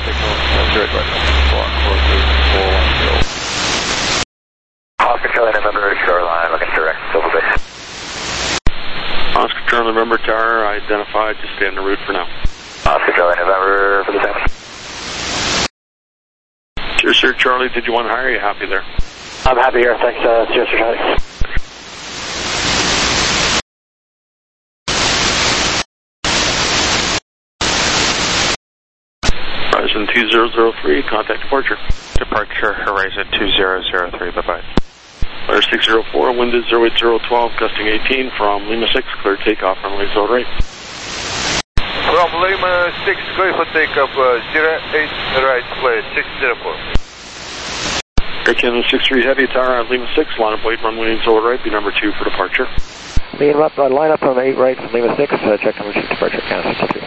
Oscar Charlie November, shoreline, looking direct, Silver Bay. Oscar Charlie November Tower, identified. Just stay on the route for now. Oscar Charlie November for the same. Sure, sir. Charlie, did you want to hire? Are you happy there? I'm happy here. Thanks, Sir Charlie. Horizon 2003, contact departure. Departure Horizon 2003, bye-bye. Fire 604, wind is 08012, gusting 18 from Lima 6, clear takeoff, runway 08. From Lima 6, clear for takeoff, 08 right, clear, 604. Air Canada 63 Heavy, tower at Lima 6, line up weight, runway 08, be number 2 for departure. Line up on 8 right from Lima 6, check number 2, departure, Canada 63.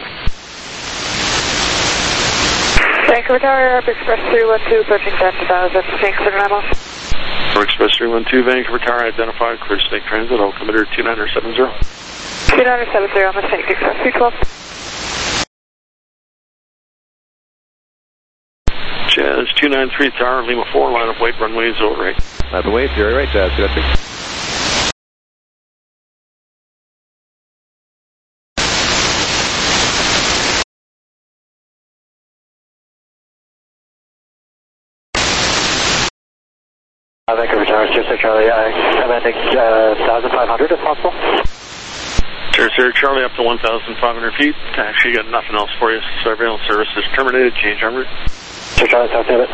Vancouver Tower, Air Express 312, approaching 10,000, Snake Center Memo. Express 312, Vancouver Tower, identified, clear Snake Transit, altimeter 2970. 2970 on the Snake Express 312. Jazz 293 Tower, Lima 4, line up weight, runway 08. Line up weight, 08, Jazz 293. Vancouver Tower, Sir Charlie, I'm ending 1,500 if possible. Sir Charlie, up to 1,500 feet. Actually, got nothing else for you. Surveillance service is terminated. Change en route. Sir Charlie, talk to it.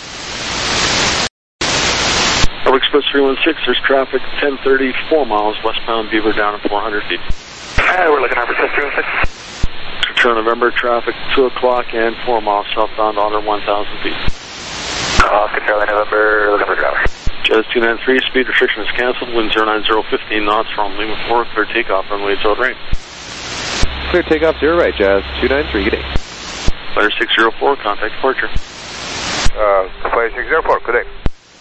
Express 316, there's traffic 1030, 4 miles westbound, Beaver down at 400 feet. We're looking at Express 316. Return November, traffic 2 o'clock and 4 miles southbound, under 1,000 feet. Oscar Charlie November, looking for driver. Jazz 293, speed restriction is canceled, wind 090, 15 knots from Lima 4, clear takeoff, runway 08. Clear takeoff, 0 right, Jazz 293, good day. Fire 604, contact departure. Fire 604, good day.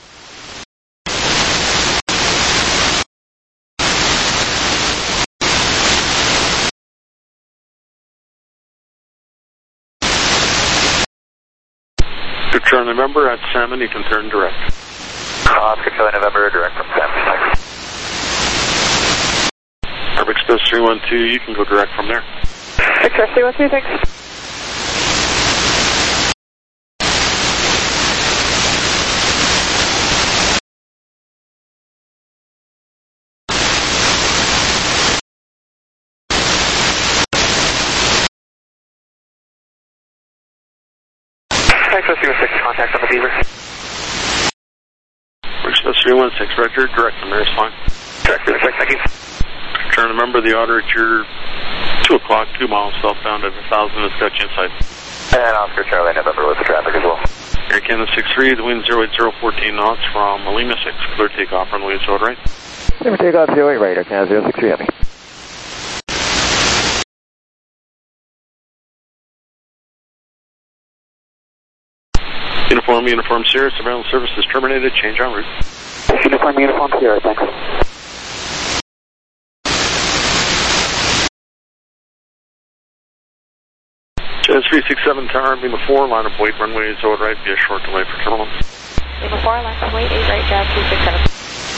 Return November at Salmon, you can turn direct. Oscar Charlie November, direct from Salmon, thanks. Express 312, you can go direct from there. Express 312, thanks. Express 316, contact on the Beaver. Express 316, Roger, direct from there is fine. Direct 316, thank you. Return November, the order at your 2 o'clock, 2 miles southbound at 1,000 is got you in sight. And Oscar Charlie November with the traffic as well. Air Canada 63, the wind 080, 14 knots from Lima 6, clear takeoff, runway 08. Clear takeoff, 08 right, Air Canada 063 Heavy. Uniform Sierra, surveillance service is terminated, change en route. Uniform Sierra, thanks. Jazz 367 Tower, Lima 4, line up weight, runway 08, be a short delay for terminal. Lima 4, line up weight, 8 right, Jazz 367.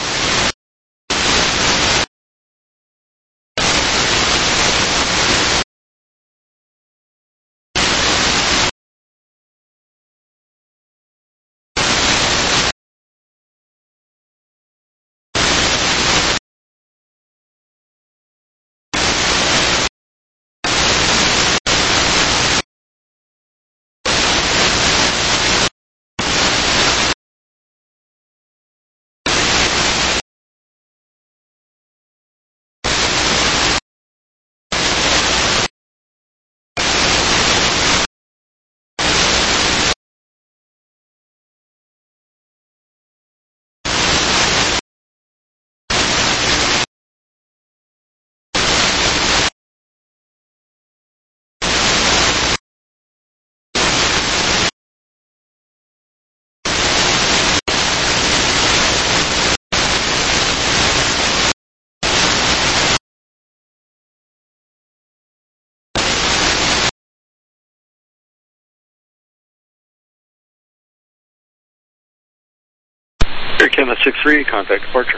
Air Canada 63, contact departure.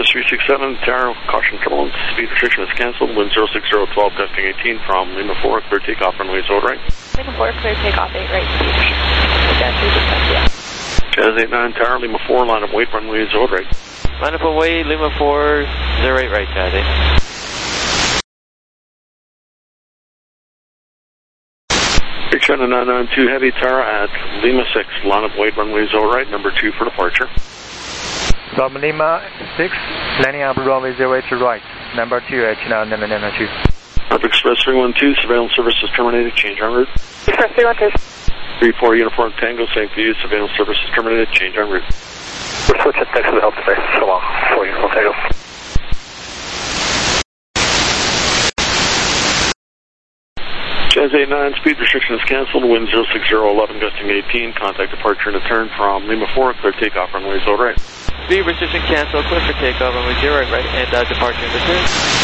367, Tower, caution turbulence, speed restriction is canceled, wind 06012, gusting 18 from Lima 4, clear takeoff, runway is right. Lima 4, clear takeoff, 8 right, speed restriction. Jazz 89, Tower, Lima 4, line up weight, runway is right. Line up away, Lima 4, 08 right, Jazz 8. Big China 992, heavy Tower at Lima 6, line up weight, runway is right, number 2 for departure. From Lima 6, landing up runway 08 to right, number 2 at China 992. Norfolk Express 312, surveillance service is terminated, change en route. Express 312. 34 Uniform Tango, same for you, surveillance service is terminated, change en route. We're switching, thanks for the help today. So long, 4 Uniform Tango. Jazz 89, speed restriction is canceled, wind 06011, gusting 18, contact departure and a turn from Lima 4, clear takeoff, runway is right. Speed restriction canceled, clear for takeoff, runway 08 right, and departure and return.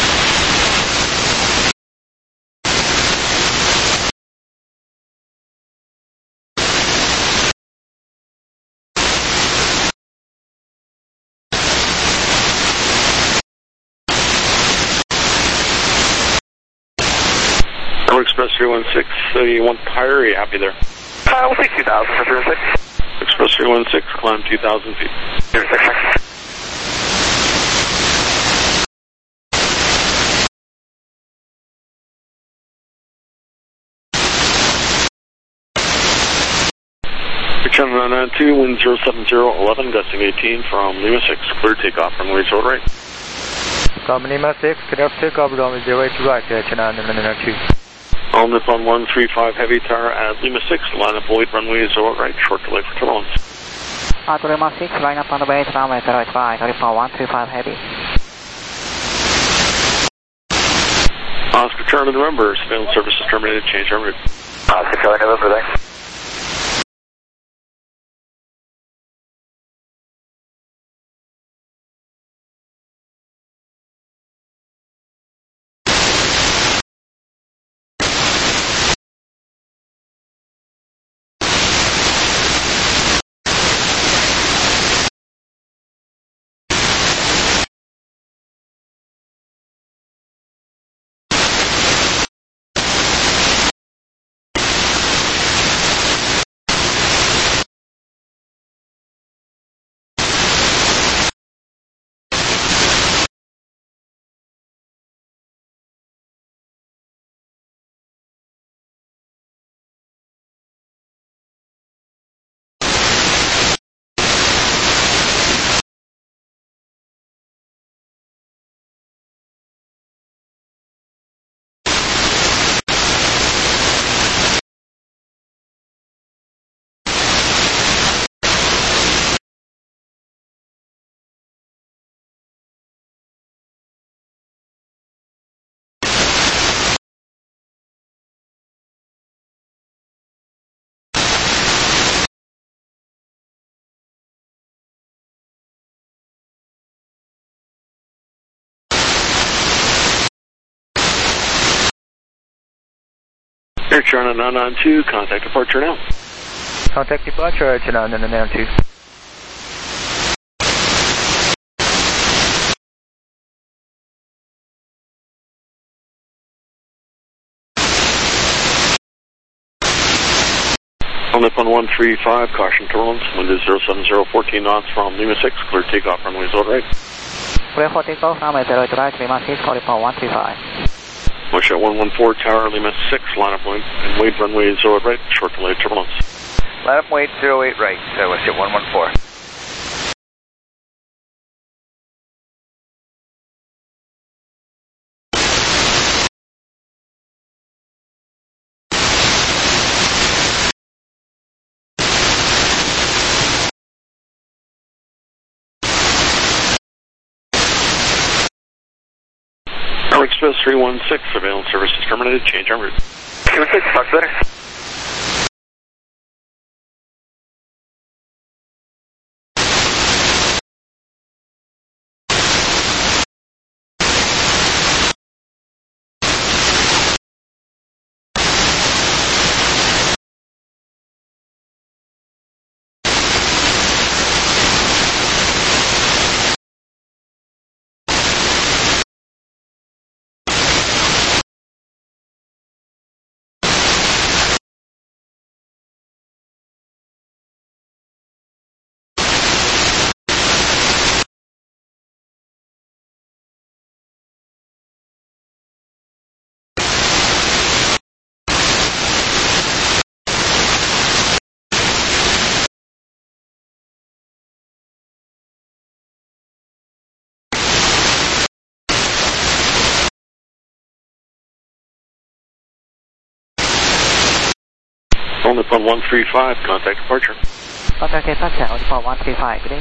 Express 316, you want higher, are you happy there? We'll take 2,000 for 36. Express 316, climb 2,000 feet. 36. Channel 992, wind 07011, gusting 18 from Lima 6, clear takeoff, runway is right. From Lima 6, clear takeoff, runway 08 to right, China 992. All Nippon 135 heavy Tower at Lima 6, line up weight, runway is right, short delay for turbulence. Lima 6, line up on the base, runway 08 Nippon 135 heavy. Oscar Charlie November, surveillance service is terminated, change en route. Oscar Charlie November, thanks. Air China 992, contact departure now. Contact departure, China 992. On Nippon 135, caution turbulence, wind is 07014 knots from Lima 6, clear takeoff, runway is right. Clear for takeoff, runway 08 right, Lima 6, Nippon 135. Motion 114 Tower, Lima 6, line up weight, and weight runway is right, short delay turbulence. Line up weight 08 right, West 114. Express 316, surveillance service is terminated, change en route. 316, talk better. Nippon 135, contact departure. Contact departure, Nippon 135, good day.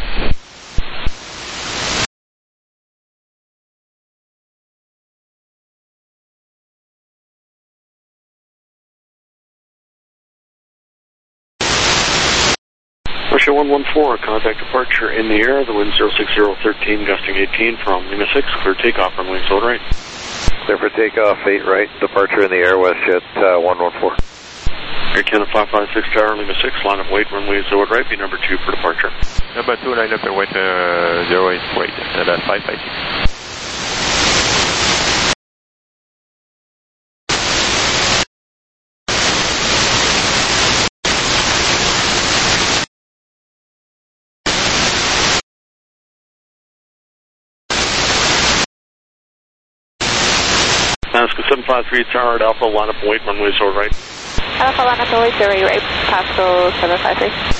Russia 114, contact departure in the air, the wind 06013, gusting 18 from Lima 6, clear takeoff from wings hold right. Clear for takeoff, 8 right, departure in the air, WestJet 114. Air Canada 556 Tower, Lima 6, line up weight, runway 0 right, be number 2 for departure. Number 2, line up and wait, 0 8 wait, that's 556. Alaska 753 Tower at Alpha, line up and wait, runway 0 right. Alpha, line up and wait, 0 right, Pascal 753.